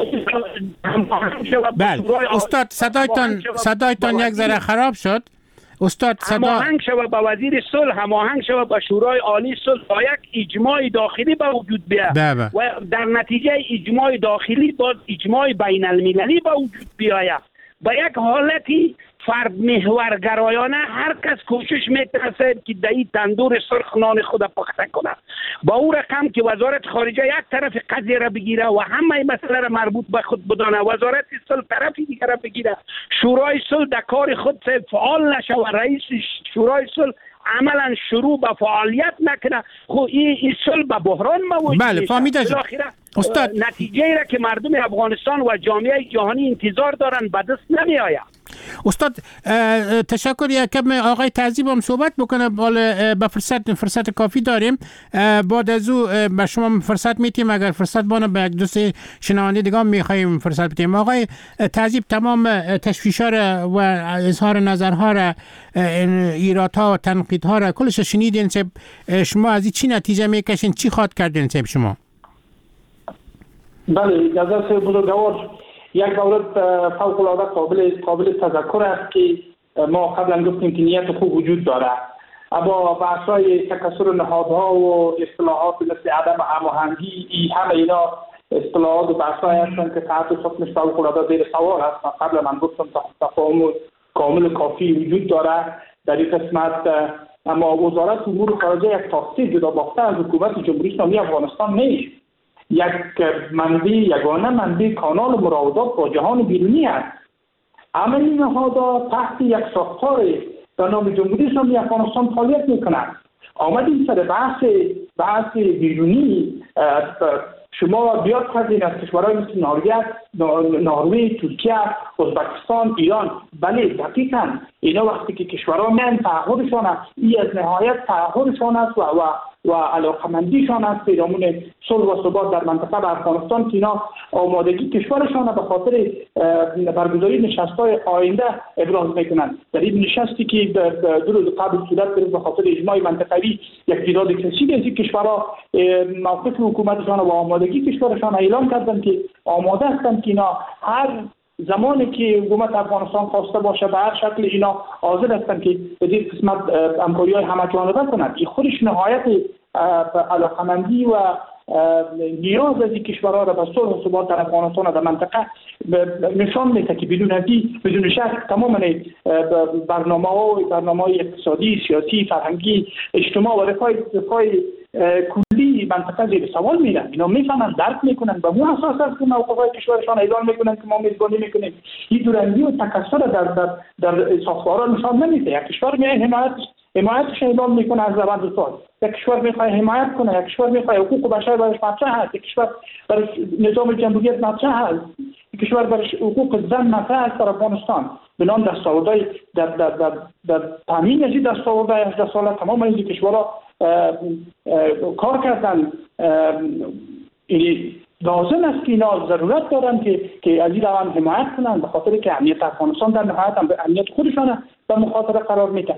[SPEAKER 4] بله. استاد صدایتان صدایتان یک ذره خراب شد. استاد صدا
[SPEAKER 6] هماهنگ شود با وزیر صلح، هماهنگ شود با شورای عالی صلح تا یک اجماع داخلی به وجود بیاد و در نتیجه اجماع داخلی باز اجماع بین المللی به وجود بیاید. با یک حالتی فرد محورگرایانه هر کس کوشش میکنه که در این تندور سرخ نان خود پخته کنه. با او رقم که وزارت خارجه یک طرف قضیه را بگیره و همه مسئله را مربوط به خود بدانه، وزارت صلح طرف دیگر را بگیره، شورای صلح در کار خود فعال نشه و رئیس شورای صلح عملا شروع به فعالیت نکنه، خب این این صلح به بحران مواجه میشه.
[SPEAKER 4] بله فهمیده
[SPEAKER 6] استاد. نتیجه را که مردم افغانستان و جامعه جهانی انتظار دارن به دست نمی آید.
[SPEAKER 4] استاد تشکر. یکم آقای تعذیب هم صحبت بکنه، با فرصت فرصت کافی داریم. بعد از او به شما فرصت میتیم اگر فرصت بانه به یک دوست شنونده دیگه میخوایم فرصت بدیم. آقای تعذیب تمام تشویش‌ها و اظهار نظرها را، ایرادها و تنقیدها را کلش شنیدین. شما از این چی نتیجه میکشین؟ چی خواد کردین شما؟
[SPEAKER 5] بله جزاک بزرگوار، یک دولت فوق العاده قابل قابل تذکر است که ما قبلا گفتیم که نیت خوب وجود داره، اما بحث‌های تکثر نهادها و اصطلاحات مثل عدم هماهنگی، ای همه اینا اصطلاحات و بحث‌هایی هستند که تحت حکمش فوق العاده زیر سوال است. من قبلا من گفتم تفاهم کامل کافی وجود داره در این قسمت، اما وزارت امور خارجه یک تاثیر جدا بافته از حکومت جمهوری اسلامی افغانستان نیست. یک منبع یگانه منبع کانال مراودات با جهان بیرونی است. عملی نهادها تحت یک ساختار به نام جمهوری اسلامی افغانستان فعالیت میکنند. آمدیم سر بحث بحث بیرونی، شما بیاد کردین از کشورهای مثل نروژ، نروژ، ترکیه، ازبکستان، ایران. بله دقیقاً اینا وقتی که کشورها میان تعهدشان است، این از نهایت تعهدشان است و و و علاقمندیشان است پیرامون صلح و ثبات در منطقه و افغانستان که اینا آمادگی کشورشان به خاطر برگزاری نشست‌های آینده ابراز میکنند. در این نشستی که دو روز قبل صورت گرفت به خاطر اجماع منطقوی یک تعداد کثیری از این کشورها موقف حکومتشان و آمادگی کشورشان اعلام کردند که آماده هستند که اینا هر زمانی که حکومت افغانستان خواسته باشه به هر شکل اینا حاضر هستند که به این قسمت همکاری‌های همه‌جانبه کنند. این خودش نهایت علاقمندی و نیاز از این کشورها را به صلح و ثبات در افغانستان و در منطقه نشان میده که بدون ازی بدون شک تمام برنامه‌ها و برنامه‌های اقتصادی، سیاسی، فرهنگی، اجتماعی و رفاه رفاه کلی منطقه زیر سوال میرن. اینا میفهمن، درک میکنن، به اون اساس است که موقف‌های کشورشان اعلام میکنن که ما میزبانی میکنیم. این دورندی و تکثر در در در ساختارها نشان نمیده. یک کشور میاد حمایت حمایتش اعلام میکنه از روند سال، یک کشور میخواد حمایت کنه، یک کشور میخواد حقوق بشر برش مطرح هست، یک کشور برش نظام جمهوریت مطرح هست، یک کشور برش حقوق زن مطرح است در افغانستان. بنام دستاوردهای در در در در تامین از این دستاوردهای هجده ساله تمام این کشورها کار کردن. یعنی لازم است که اینا ضرورت دارن که که از این روند حمایت کنن به خاطر که امنیت افغانستان در نهایت هم به امنیت خودشان در مخاطره قرار میده.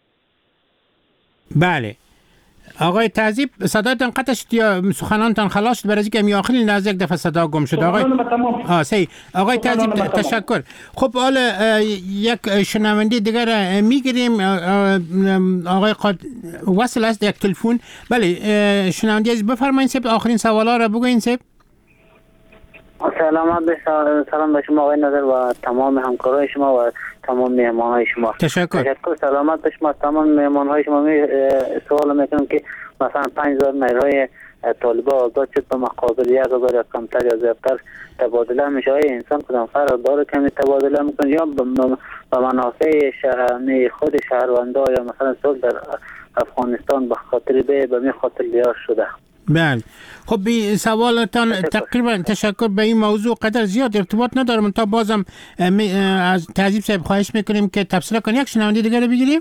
[SPEAKER 4] بله آقای تعذیب صدایتان قطع شد یا سخنانتان خلاص شد؟ برای اینکه می آخرین از یک دفعه صدا گم شد. آقای آه صحیح. آقای تعذیب تشکر. خب حالا یک شنونده دیگر میگیریم. آقای قاد وصل است یک تلفن. بله شنونده عزیز بفرمایید سب آخرین سوالا را بگوین سب.
[SPEAKER 12] سلامت سلام به شما آقای نظر و تمام همکارای شما و تمام مهمانهای شما.
[SPEAKER 4] تشکر.
[SPEAKER 12] تشکر. سلامت به شما تمام مهمانهای شما. می سوال میکنم که مثلا پنج هزار نیروهای طالبان آزاد شد به مقابل یک هزار یا کمتر یا زیادتر تبادله میشه. آیا انسان کدام فرق داره که تبادله میکنه یا به منافع شهرانی خود شهروندا یا مثلا صلح در افغانستان به خاطر به به می خاطر بیار شده؟
[SPEAKER 4] بله خب بی سوالتان تقریبا تشکر. به این موضوع قدر زیاد ارتباط ندارم تا بازم از تعذیب صاحب خواهش میکنیم که تفسیر کنیم. یک شنونده دیگر رو بگیریم.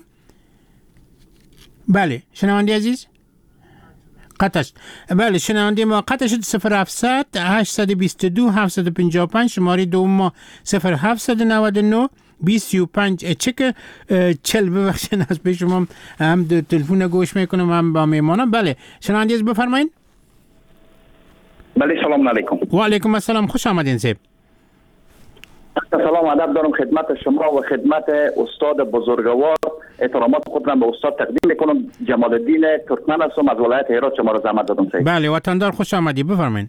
[SPEAKER 4] بله شنونده عزیز قطع شد. بله شنونده ما قطع شد. صفر هفتصد هشتصد و بیست و دو هفتصد و پنجاه و پنج شماره دوم ما صفر هفتصد و نود و نه بیست و پنج چک چل ببخشید از به شما هم تلفن گوش میکنم هم با میمانم. بله شنونده عزیز بفرمایید.
[SPEAKER 10] بله سلام علیکم.
[SPEAKER 4] و علیکم السلام، خوش آمدین سیب.
[SPEAKER 10] سلام ادب دارم خدمت شما و خدمت استاد بزرگوار. احترامات خود را به استاد تقدیم میکنم. جمال الدین ترکمن هستم از ولایت هرات. شما را زحمت دادم سید.
[SPEAKER 4] بله وطندار خوش آمدی، بفرمایید.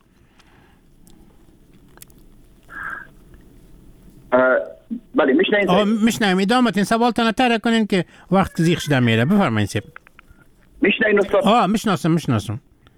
[SPEAKER 10] بله میشنید؟
[SPEAKER 4] میشنویم. ادامتین سوالتان تر کنین که وقت زیغ شده میره. بفرمایید سید.
[SPEAKER 10] میشنید استاد؟
[SPEAKER 4] آه میشناسم میشناسم.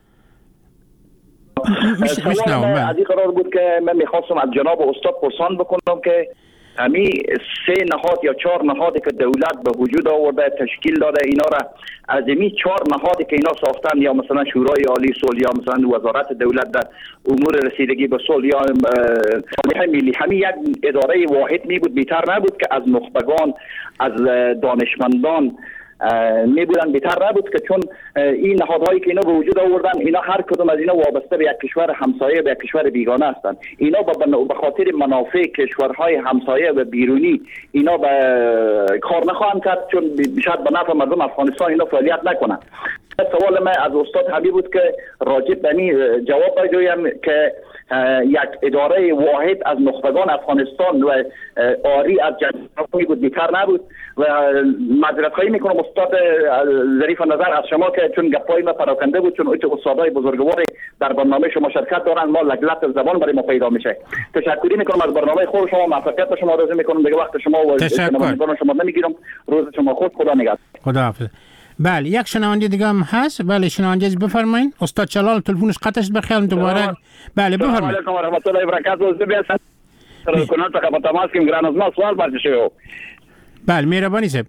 [SPEAKER 10] سوال از این قرار بود که من میخواستم از جناب استاد پرسان بکنم که امی سه نهاد یا چهار نهادی که دولت به وجود آورده تشکیل داده، اینا را از امی چهار نهادی که اینا ساختن، یا مثلا شورای عالی صلح، یا مثلا وزارت دولت در امور رسیدگی به صلح، یا صالح ملی، همین یک اداره واحد می بود، بیتر نبود که از نخبگان، از دانشمندان می بودن، بیتر نبود که چون این نهادهایی که اینا به وجود آوردن، اینا هر کدوم از اینا وابسته به یک کشور همسایه، به یک کشور بیگانه هستند. اینا به خاطر منافع کشورهای همسایه و بیرونی اینا به کار نخواهند کرد، چون شاید به نفع مردم افغانستان اینا فعالیت نکنند. سوال من از استاد همین بود که راجع به این جواب بگویم که یک اداره واحد از نخبگان افغانستان و آری از جنگی بود، بیتر نبود. و معذرت خواهی میکنم استاد ظریف نظر از شما که چون گپای ما پراکنده بود، چون استادای بزرگوار در برنامه شما شرکت دارن، ما لگلت زبان برای ما پیدا میشه. تشکری میکنم از برنامه خود شما، موفقیت به شما آرزو میکنم. دیگه وقت شما و شنوندگان شما نمیگیرم. روز شما خوش، خدا نگهدار.
[SPEAKER 4] خداحافظ. بله یک شنونده دیگه هم هست. بله شنونده بفرمایید. استاد چلال تلفنش قطع شد بخیال دوباره. بله بفرمایید.
[SPEAKER 10] سلام علیکم و رحمت الله و برکاته. زبیاست کنن تا که تماس کیم گران از ما سوال پرسش شو.
[SPEAKER 4] بله مهربانی صاحب.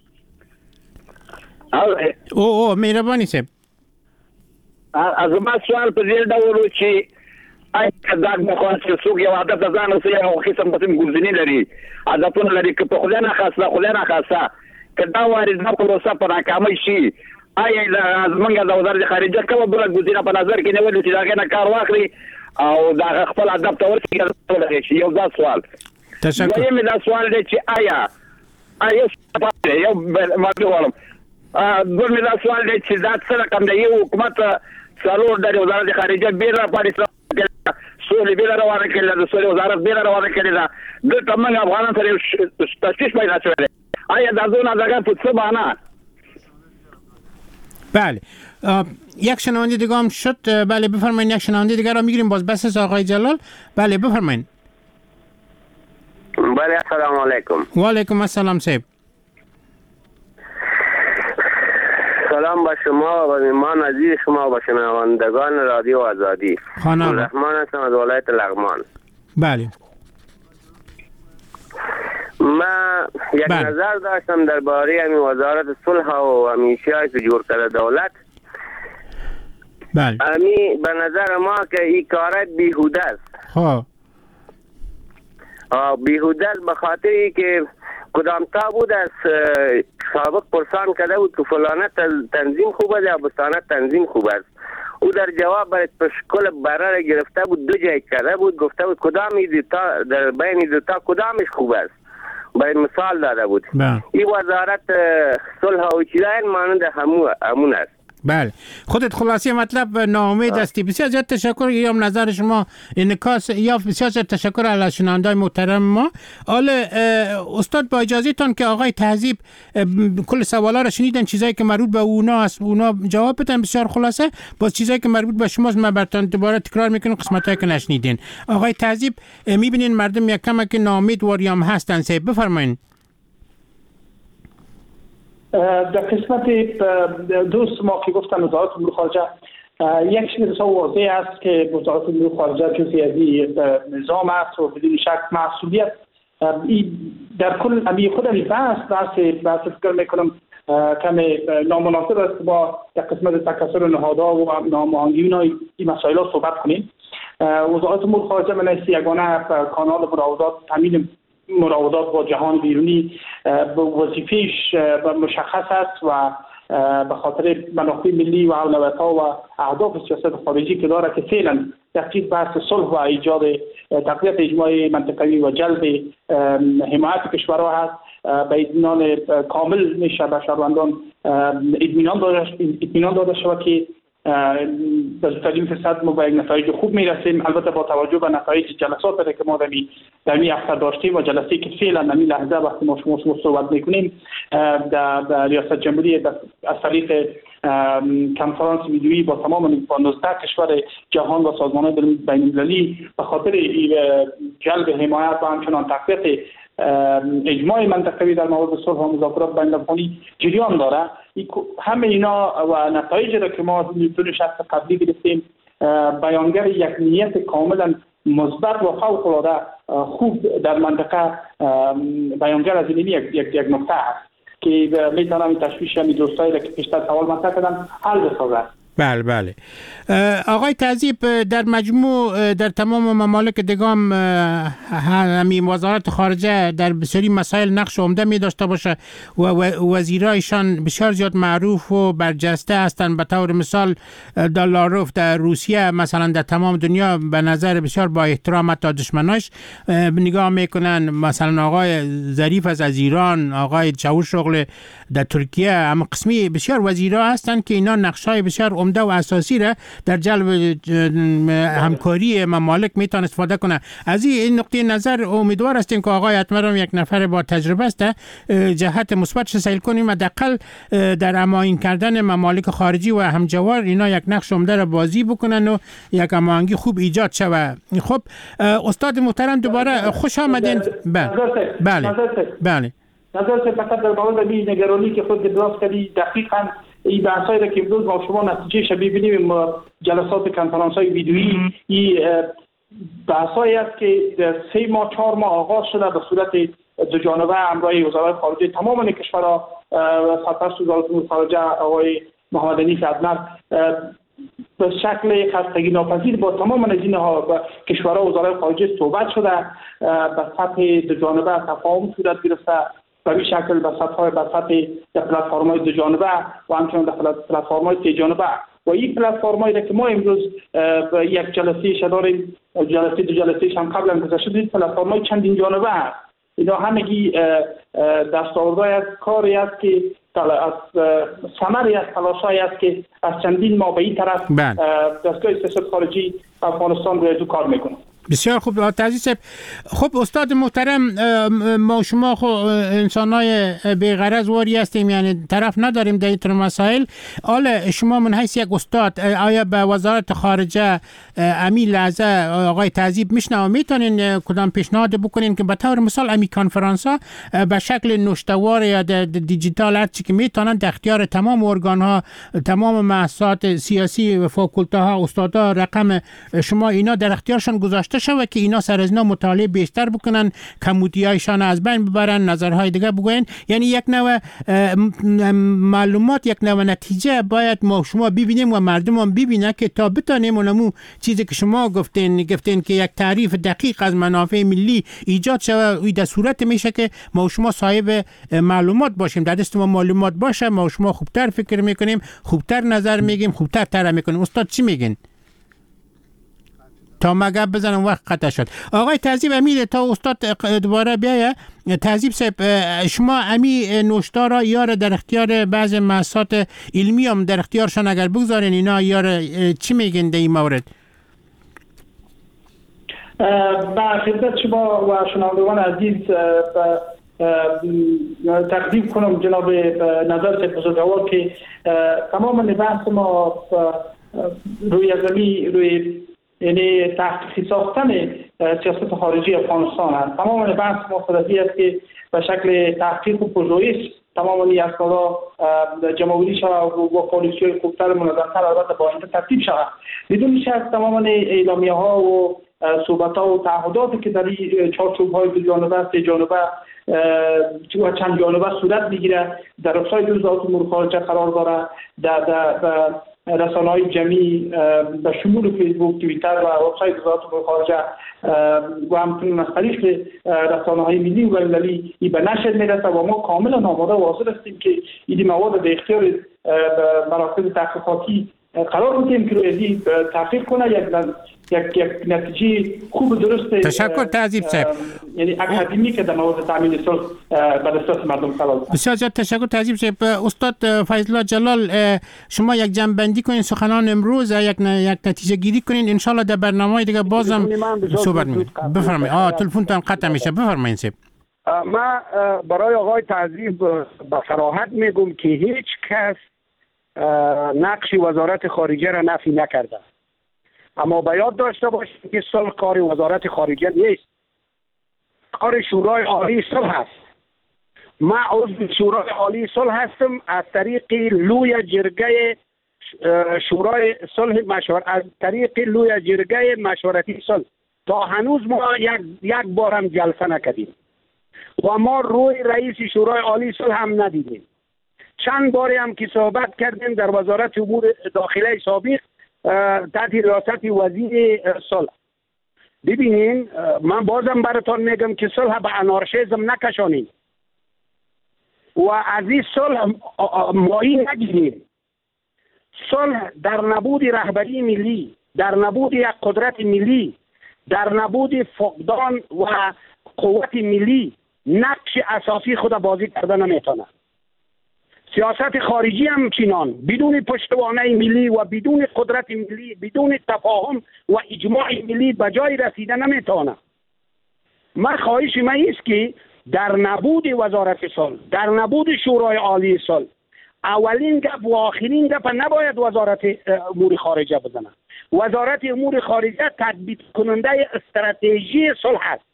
[SPEAKER 4] او او مهربانی صاحب.
[SPEAKER 10] از ما سوال په دې ډول چې آی کدا مخون چې څوک یو عادت ځان اوسه او قسم قسم ګوزنی لري، عادتونه لري که په خله نه خاصه خله نه خاصه کدا وارد نه پروسه پر ناکامي شي، آی زمونږ د وزارت خارجه کومه بل ګوزنه په نظر کې نیول چې دا نه کار واخلي او دا خپل ادب ته ورسېږي. یو دا سوال.
[SPEAKER 4] تشکر.
[SPEAKER 10] یو مې دا سوال دی چې آیا آیا یو ماډوالم دوه مې دا سوال دی چې دا څه رقم دی؟ یو حکومت څلور د وزارت خارجه بیل پالیسي سولې بیل روانه کړل، د سولې وزارت بیل روانه کړل، د تمنګ افغانان سره تاسیس پیدا شوی. آیا دا زونه دغه په څه معنا؟
[SPEAKER 4] بله یک شنونده دیگه هم شد. بله بفرمایید. یک شنونده دیگه را میگیریم باز بس از آقای جلال. بله بفرمایید.
[SPEAKER 13] بله السلام علیکم.
[SPEAKER 4] و علیکم السلام صاحب.
[SPEAKER 13] سلام با شما و مهمان عزیز شما و شنوندگان رادیو آزادی.
[SPEAKER 4] خانم
[SPEAKER 13] رحمان هستم از ولایت لغمان.
[SPEAKER 4] بله.
[SPEAKER 13] ما یک
[SPEAKER 4] بله.
[SPEAKER 13] نظر داشتم درباره همین وزارت صلح و همین شیعه که جور کرده دولت.
[SPEAKER 4] بله.
[SPEAKER 13] همین به نظر ما که این کارت بیهوده است.
[SPEAKER 4] ها.
[SPEAKER 13] بیهوده است به خاطری که کدام تا بود از سابق پرسان کرده بود که فلانه تنظیم خوب است یا بستانه تنظیم خوب است. او در جواب برای تشکل برای گرفته بود، دو جای کرده بود، گفته بود کدامی دوتا در بین دوتا کدامش خوب است. برای مثال داده بود. این وزارت صلح و چیزای مانند همو همون است.
[SPEAKER 4] بله خودت خلاصی مطلب ناامید هستی. بسیار زیاد تشکر. یا نظر شما انعکاس یا بسیار زیاد تشکر علی شنوندای محترم ما. حالا استاد با اجازه تان که آقای تهذیب کل سوالا را شنیدن، چیزایی که مربوط به اونا است اونا جواب بدن بسیار خلاصه، باز چیزایی که مربوط به شماست من براتون دوباره تکرار میکنم قسمتایی که نشنیدین. آقای تهذیب میبینین مردم یک کم که ناامید واریام هستن. صاحب بفرمایید.
[SPEAKER 5] در قسمت دوست ما که گفتن وزارت امور خارجه، یک چیز بسیار واضح است که وزارت امور خارجه جزئی از این نظام است و بدون شک مسئولیت در کل امی خود امی بحث بحث بحث فکر میکنم کم نامناسب است با در قسمت تکثر نهادها و نامهنگی و این مسائل ها صحبت کنیم. وزارت امور خارجه من است یگانه کانال مراودات تامین مراودات با جهان بیرونی وظیفه‌اش مشخص است و به خاطر منافع ملی و اولویت‌ها و اهداف سیاست خارجی که داره که فعلا تحقیق بحث صلح و ایجاد تقویت اجماع منطقوی و جلب حمایت کشورها هست. به اطمینان کامل میشه به شهروندان اطمینان داده اطمینان داده شود که به زودترین فرصت ما به نتایج خوب میرسیم. البته با توجه به نتایج جلسات که ما در این هفته داشتیم و جلسه که فعلا در این لحظه وقتی ما شما صحبت میکنیم در ریاست جمهوری از طریق کنفرانس ویدیویی با تمام با نوزده کشور جهان و سازمان‌های بین‌المللی به خاطر جلب حمایت و همچنان تقویت اجماع منطقوی در مورد صلح و مذاکرات بین الافغانی جریان داره. همه اینا و نتایج را که ما دو شخص قبلی گرفتیم بیانگر یک نیت کاملا مثبت و فوق العاده خوب در منطقه بیانگر از این یک یک یک نکته است که میتونم تشویش می دوستایی را که پیشتر سوال مطرح کردن حل بسازه.
[SPEAKER 4] بله بله. آقای تعذیب، در مجموع در تمام ممالک دیگام همین وزارت خارجه در بسیاری مسائل نقش عمده می داشته باشه و وزیرایشان بسیار زیاد معروف و برجسته هستند. به طور مثال لاروف در روسیه مثلا در تمام دنیا به نظر بسیار با احترام حتی دشمناش نگاه میکنن. مثلا آقای ظریف از ایران، آقای چاوشوغل در ترکیه، اما قسمی بسیار وزیرا هستند که اینا نقشای بسیار عمده و اساسی را در جلب همکاری ممالک میتونه استفاده کنه. از این نقطه نظر امیدوار هستیم که آقای اتمرم یک نفر با تجربه است جهت مثبت سیل کنیم، حداقل در اماین کردن ممالک خارجی و همجوار اینا یک نقش عمده را بازی بکنن و یک هماهنگی خوب ایجاد شود. خب استاد محترم دوباره خوش آمدین. بله بله بله.
[SPEAKER 5] نظر فقط در مورد این نگرانی که خود ابراز کردی دقیقاً این بحثایی را که امروز با شما نتیجه شبیه ببینیم جلسات کنفرانس های ویدیویی، این بحثایی است که در سه ماه چهار ماه آغاز شده به صورت دو جانبه همراه وزارت خارجه تمام کشورها سرپرست وزارت امور خارجه آقای محمد انیس ادمر به شکل خستگی ناپذیر با تمام نشین‌ها و کشورها وزارت خارجه صحبت شده، به سطح دو جانبه تفاهم صورت گرفته به این شکل به سطح به سطح پلتفرم‌های دو جانبه و همچنین در پلتفرم‌های سه جانبه و این پلتفرم‌هایی که ما امروز یک جلسه شداریم، جلسه دو جلسه هم قبلا گذشته بود، پلتفرم‌های چندین جانبه است. اینا همگی دستاوردهای از کاری است که از ثمری از تلاش‌هایی است که از چندین ماه به این طرف دستگاه سیاست خارجی افغانستان روی کار میکنه.
[SPEAKER 4] بسیار خوب تعزیز. خب استاد محترم، ما شما خب انسانای بی‌غرض واری هستیم، یعنی طرف نداریم در این مسائل. حالا شما من حیث یک استاد آیا به وزارت خارجه امی لحظه آقای تعذیب میشنوه میتونین کدام پیشنهاد بکنین که به طور مثال امی کنفرانس ها به شکل نوشتوار یا دیجیتال هر چی که میتونن در اختیار تمام ارگان ها، تمام مؤسسات سیاسی و فاکولته ها، استادا رقم شما اینا در اختیارشان گذاشته شود که اینا سر از اینا مطالعه بیشتر بکنن، کمودیایشان از بین ببرن، نظرهای دیگه بگوین. یعنی یک نوع معلومات، یک نوع نتیجه باید ما شما ببینیم و مردم هم ببینه که تا بتانیم اونمو چیزی که شما گفتین گفتین که یک تعریف دقیق از منافع ملی ایجاد شود. این در صورت میشه که ما شما صاحب معلومات باشیم، در دست ما معلومات باشه، ما شما خوبتر فکر میکنیم، خوبتر نظر میگیم، خوبتر طرح میکنیم. استاد چی میگین؟ تا مگه بزنم وقت قطع شد. آقای تعذیب امیر تا استاد دوباره بیایه. تعذیب صاحب شما امی نوشتار را یار در اختیار بعض مؤسسات علمی هم در اختیارشان اگر بگذارین اینا یار چی میگن در این مورد؟
[SPEAKER 5] با خدمت شما و شنوندگان عزیز تقدیم کنم جناب نظر بزرگوار که تمام بحث ما روی زمین روی یعنی تحقیقی ساختن سیاست خارجی افغانستان است. تمام بحث مصدقی است که به شکل تحقیق و پژوهش تمام این اسنادها جمع‌آوری شود و پالیسی‌های خوبتر منظم‌تر البته با این ترتیب شود. بدون شک تمام اعلامیه‌ها و صحبت‌ها و تعهداتی که در این چارچوب‌های دو جانبه، سه جانبه و چند جانبه صورت می‌گیره در وبسایت وزارت امور خارجه قرار داره، در در رسانه‌های جمعی به شمول فیسبوک، توییتر و وبسایت وزارت امور خارجه و همچنین از طریق رسانه‌های ملی و بین‌المللی این به نشر میرسه و ما کاملا آماده و حاضر هستیم که این مواد به اختیار مراکز تحقیقاتی قرار بدیم که روی این تحقیق کنه یک یک یک نتیجه خوب درست.
[SPEAKER 4] تشکر تعذیب صاحب.
[SPEAKER 5] یعنی اکادمیک در مورد تامین صلح به دسترس مردم قرار دهد.
[SPEAKER 4] بسیار زیاد تشکر. تعظیم صاحب. استاد فیض الله جلال، شما یک جنبندی کنین سخنان امروز، یک یک نتیجه گیری کنین، ان شاء الله در برنامه‌های دیگه بازم صحبت می‌کنیم. بفرمایید. آ تلفنتون قطع میشه. بفرمایید صاحب.
[SPEAKER 6] ما برای آقای تعظیم با صراحت میگم که هیچ کس نقش وزارت خارجه را نفی نکرده، اما به یاد داشته باشید که صلح کار وزارت خارجه نیست، کار شورای عالی صلح است. ما عضو شورای عالی صلح هستم از طریق لوی جرگه شورای صلح مشورت، از طریق لوی جرگه مشورتی صلح. تا هنوز ما یک یک بار هم جلسه نکردیم و ما روی رئیس شورای عالی صلح هم ندیدیم. چند باری هم که صحبت کردیم در وزارت امور داخله سابق تحت ریاست وزیر صلح. ببینین من بازم براتون میگم که صلح به انارشیزم نکشانیم و از این صلح مایی نگیریم. صلح در نبود رهبری ملی، در نبود یک قدرت ملی، در نبود فقدان و قوت ملی نقش اساسی خود بازی کرده نمیتونه. سیاست خارجی هم چنان بدون پشتوانه ملی و بدون قدرت ملی، بدون تفاهم و اجماع ملی به جای رسیدن نمیتونه. من خواهش من است که در نبود وزارت صلح، در نبود شورای عالی صلح، اولین گپ و آخرین گپ نباید وزارت امور خارجه بزنه. وزارت امور خارجه تطبیق کننده استراتژی صلح است.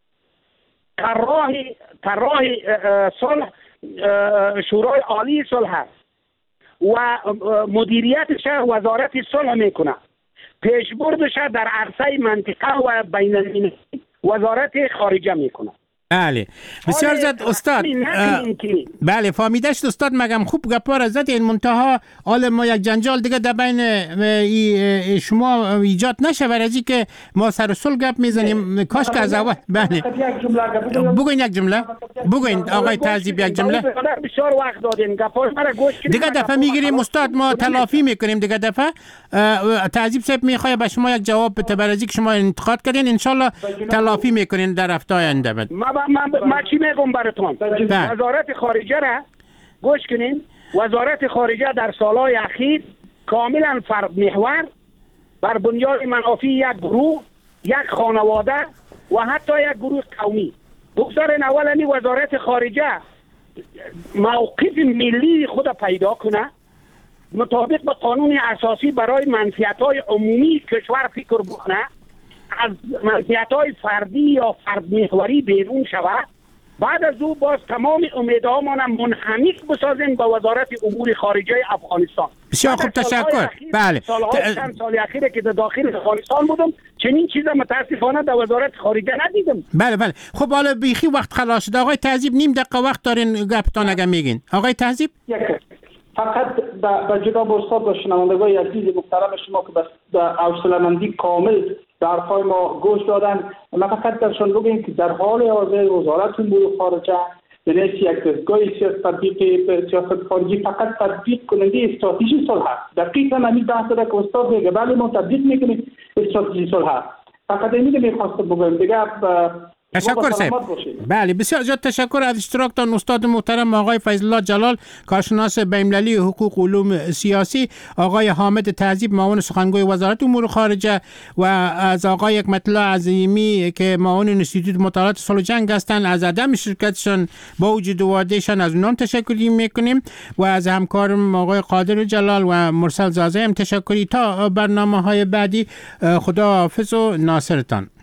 [SPEAKER 6] طراح طراح صلح شورای عالی صلح است و مدیریتش وزارت صلح میکنه. پیشبردش در عرصه منطقه و بین المللی وزارت خارجه میکنه.
[SPEAKER 4] بله بسیار زد استاد. بله فهمیده شد استاد. مگم خوب گپا را زد. این منتها حالا ما یک جنجال دیگه در بین شما ایجاد نشه برای که ما سر صلح گپ میزنیم. کاش که از اول. بله بگوین یک جمله. بگوین آقای تعظیم یک جمله.
[SPEAKER 6] بسیار وقت دادین گپا مرا گوش کنید.
[SPEAKER 4] دیگه دفعه میگیریم استاد، ما تلافی میکنیم دیگه دفعه. تعظیم صاحب میخواد به شما یک جواب بده برای که شما انتقاد کردین، ان شاء الله تلافی میکنین در هفته آینده.
[SPEAKER 6] من ما چی میگم براتون؟ وزارت خارجه را گوش کنین. وزارت خارجه در سالهای اخیر کاملا فرد محور بر بنیاد منافع یک گروه، یک خانواده و حتی یک گروه قومی. بگذارین اولا وزارت خارجه موقف ملی خود پیدا کنه، مطابق به قانون اساسی برای منفعت‌های عمومی کشور فکر بکنه، از منفعت‌های فردی یا فرد محوری بیرون شود. بعد از او باز تمام امیدهامان منحنیک بسازیم به وزارت امور خارجه افغانستان.
[SPEAKER 4] بسیار خوب تشکر. بله
[SPEAKER 6] سالهای چند سال اخیره که در داخل افغانستان بودم چنین چیزا متاسفانه در وزارت خارجه ندیدم.
[SPEAKER 4] بله بله خب حالا بیخی وقت خلاص شده. آقای تعظیم نیم دقیقه وقت دارین گپتان اگه میگین. آقای تعظیم
[SPEAKER 5] فقط به جناب استاد و شنوندگان عزیز محترم شما که به حوصله‌مندی کامل در حرفای ما گوش دادن، ما فقط درشان بگیم که در حال حاضر وزارت امور خارجه یعنی یک دستگاه سیاست تطبیق سیاست خارجی فقط تطبیق کننده استراتژی صلح است. دقیقاً همین بحث را که استاد میگه بله ما تطبیق میکنیم استراتژی صلح است. فقط اینو میخواستم بگم دیگه.
[SPEAKER 4] تشکر صاحب. بله بسیار زیاد تشکر از اشتراکتان استاد محترم آقای فیض الله جلال، کارشناس بین‌المللی حقوق علوم سیاسی، آقای حامد تعظیم معاون سخنگوی وزارت امور خارجه و از آقای حکمت الله عظیمی که معاون انستیتوت مطالعات صلح و جنگ هستند. از عدم شرکتشان با وجود وعدهشان از اونان تشکر میکنیم و از همکارم آقای قادر جلال و مرسل زازه هم تشکری. تا برنامه‌های بعدی خدا حافظ و ناصرتان.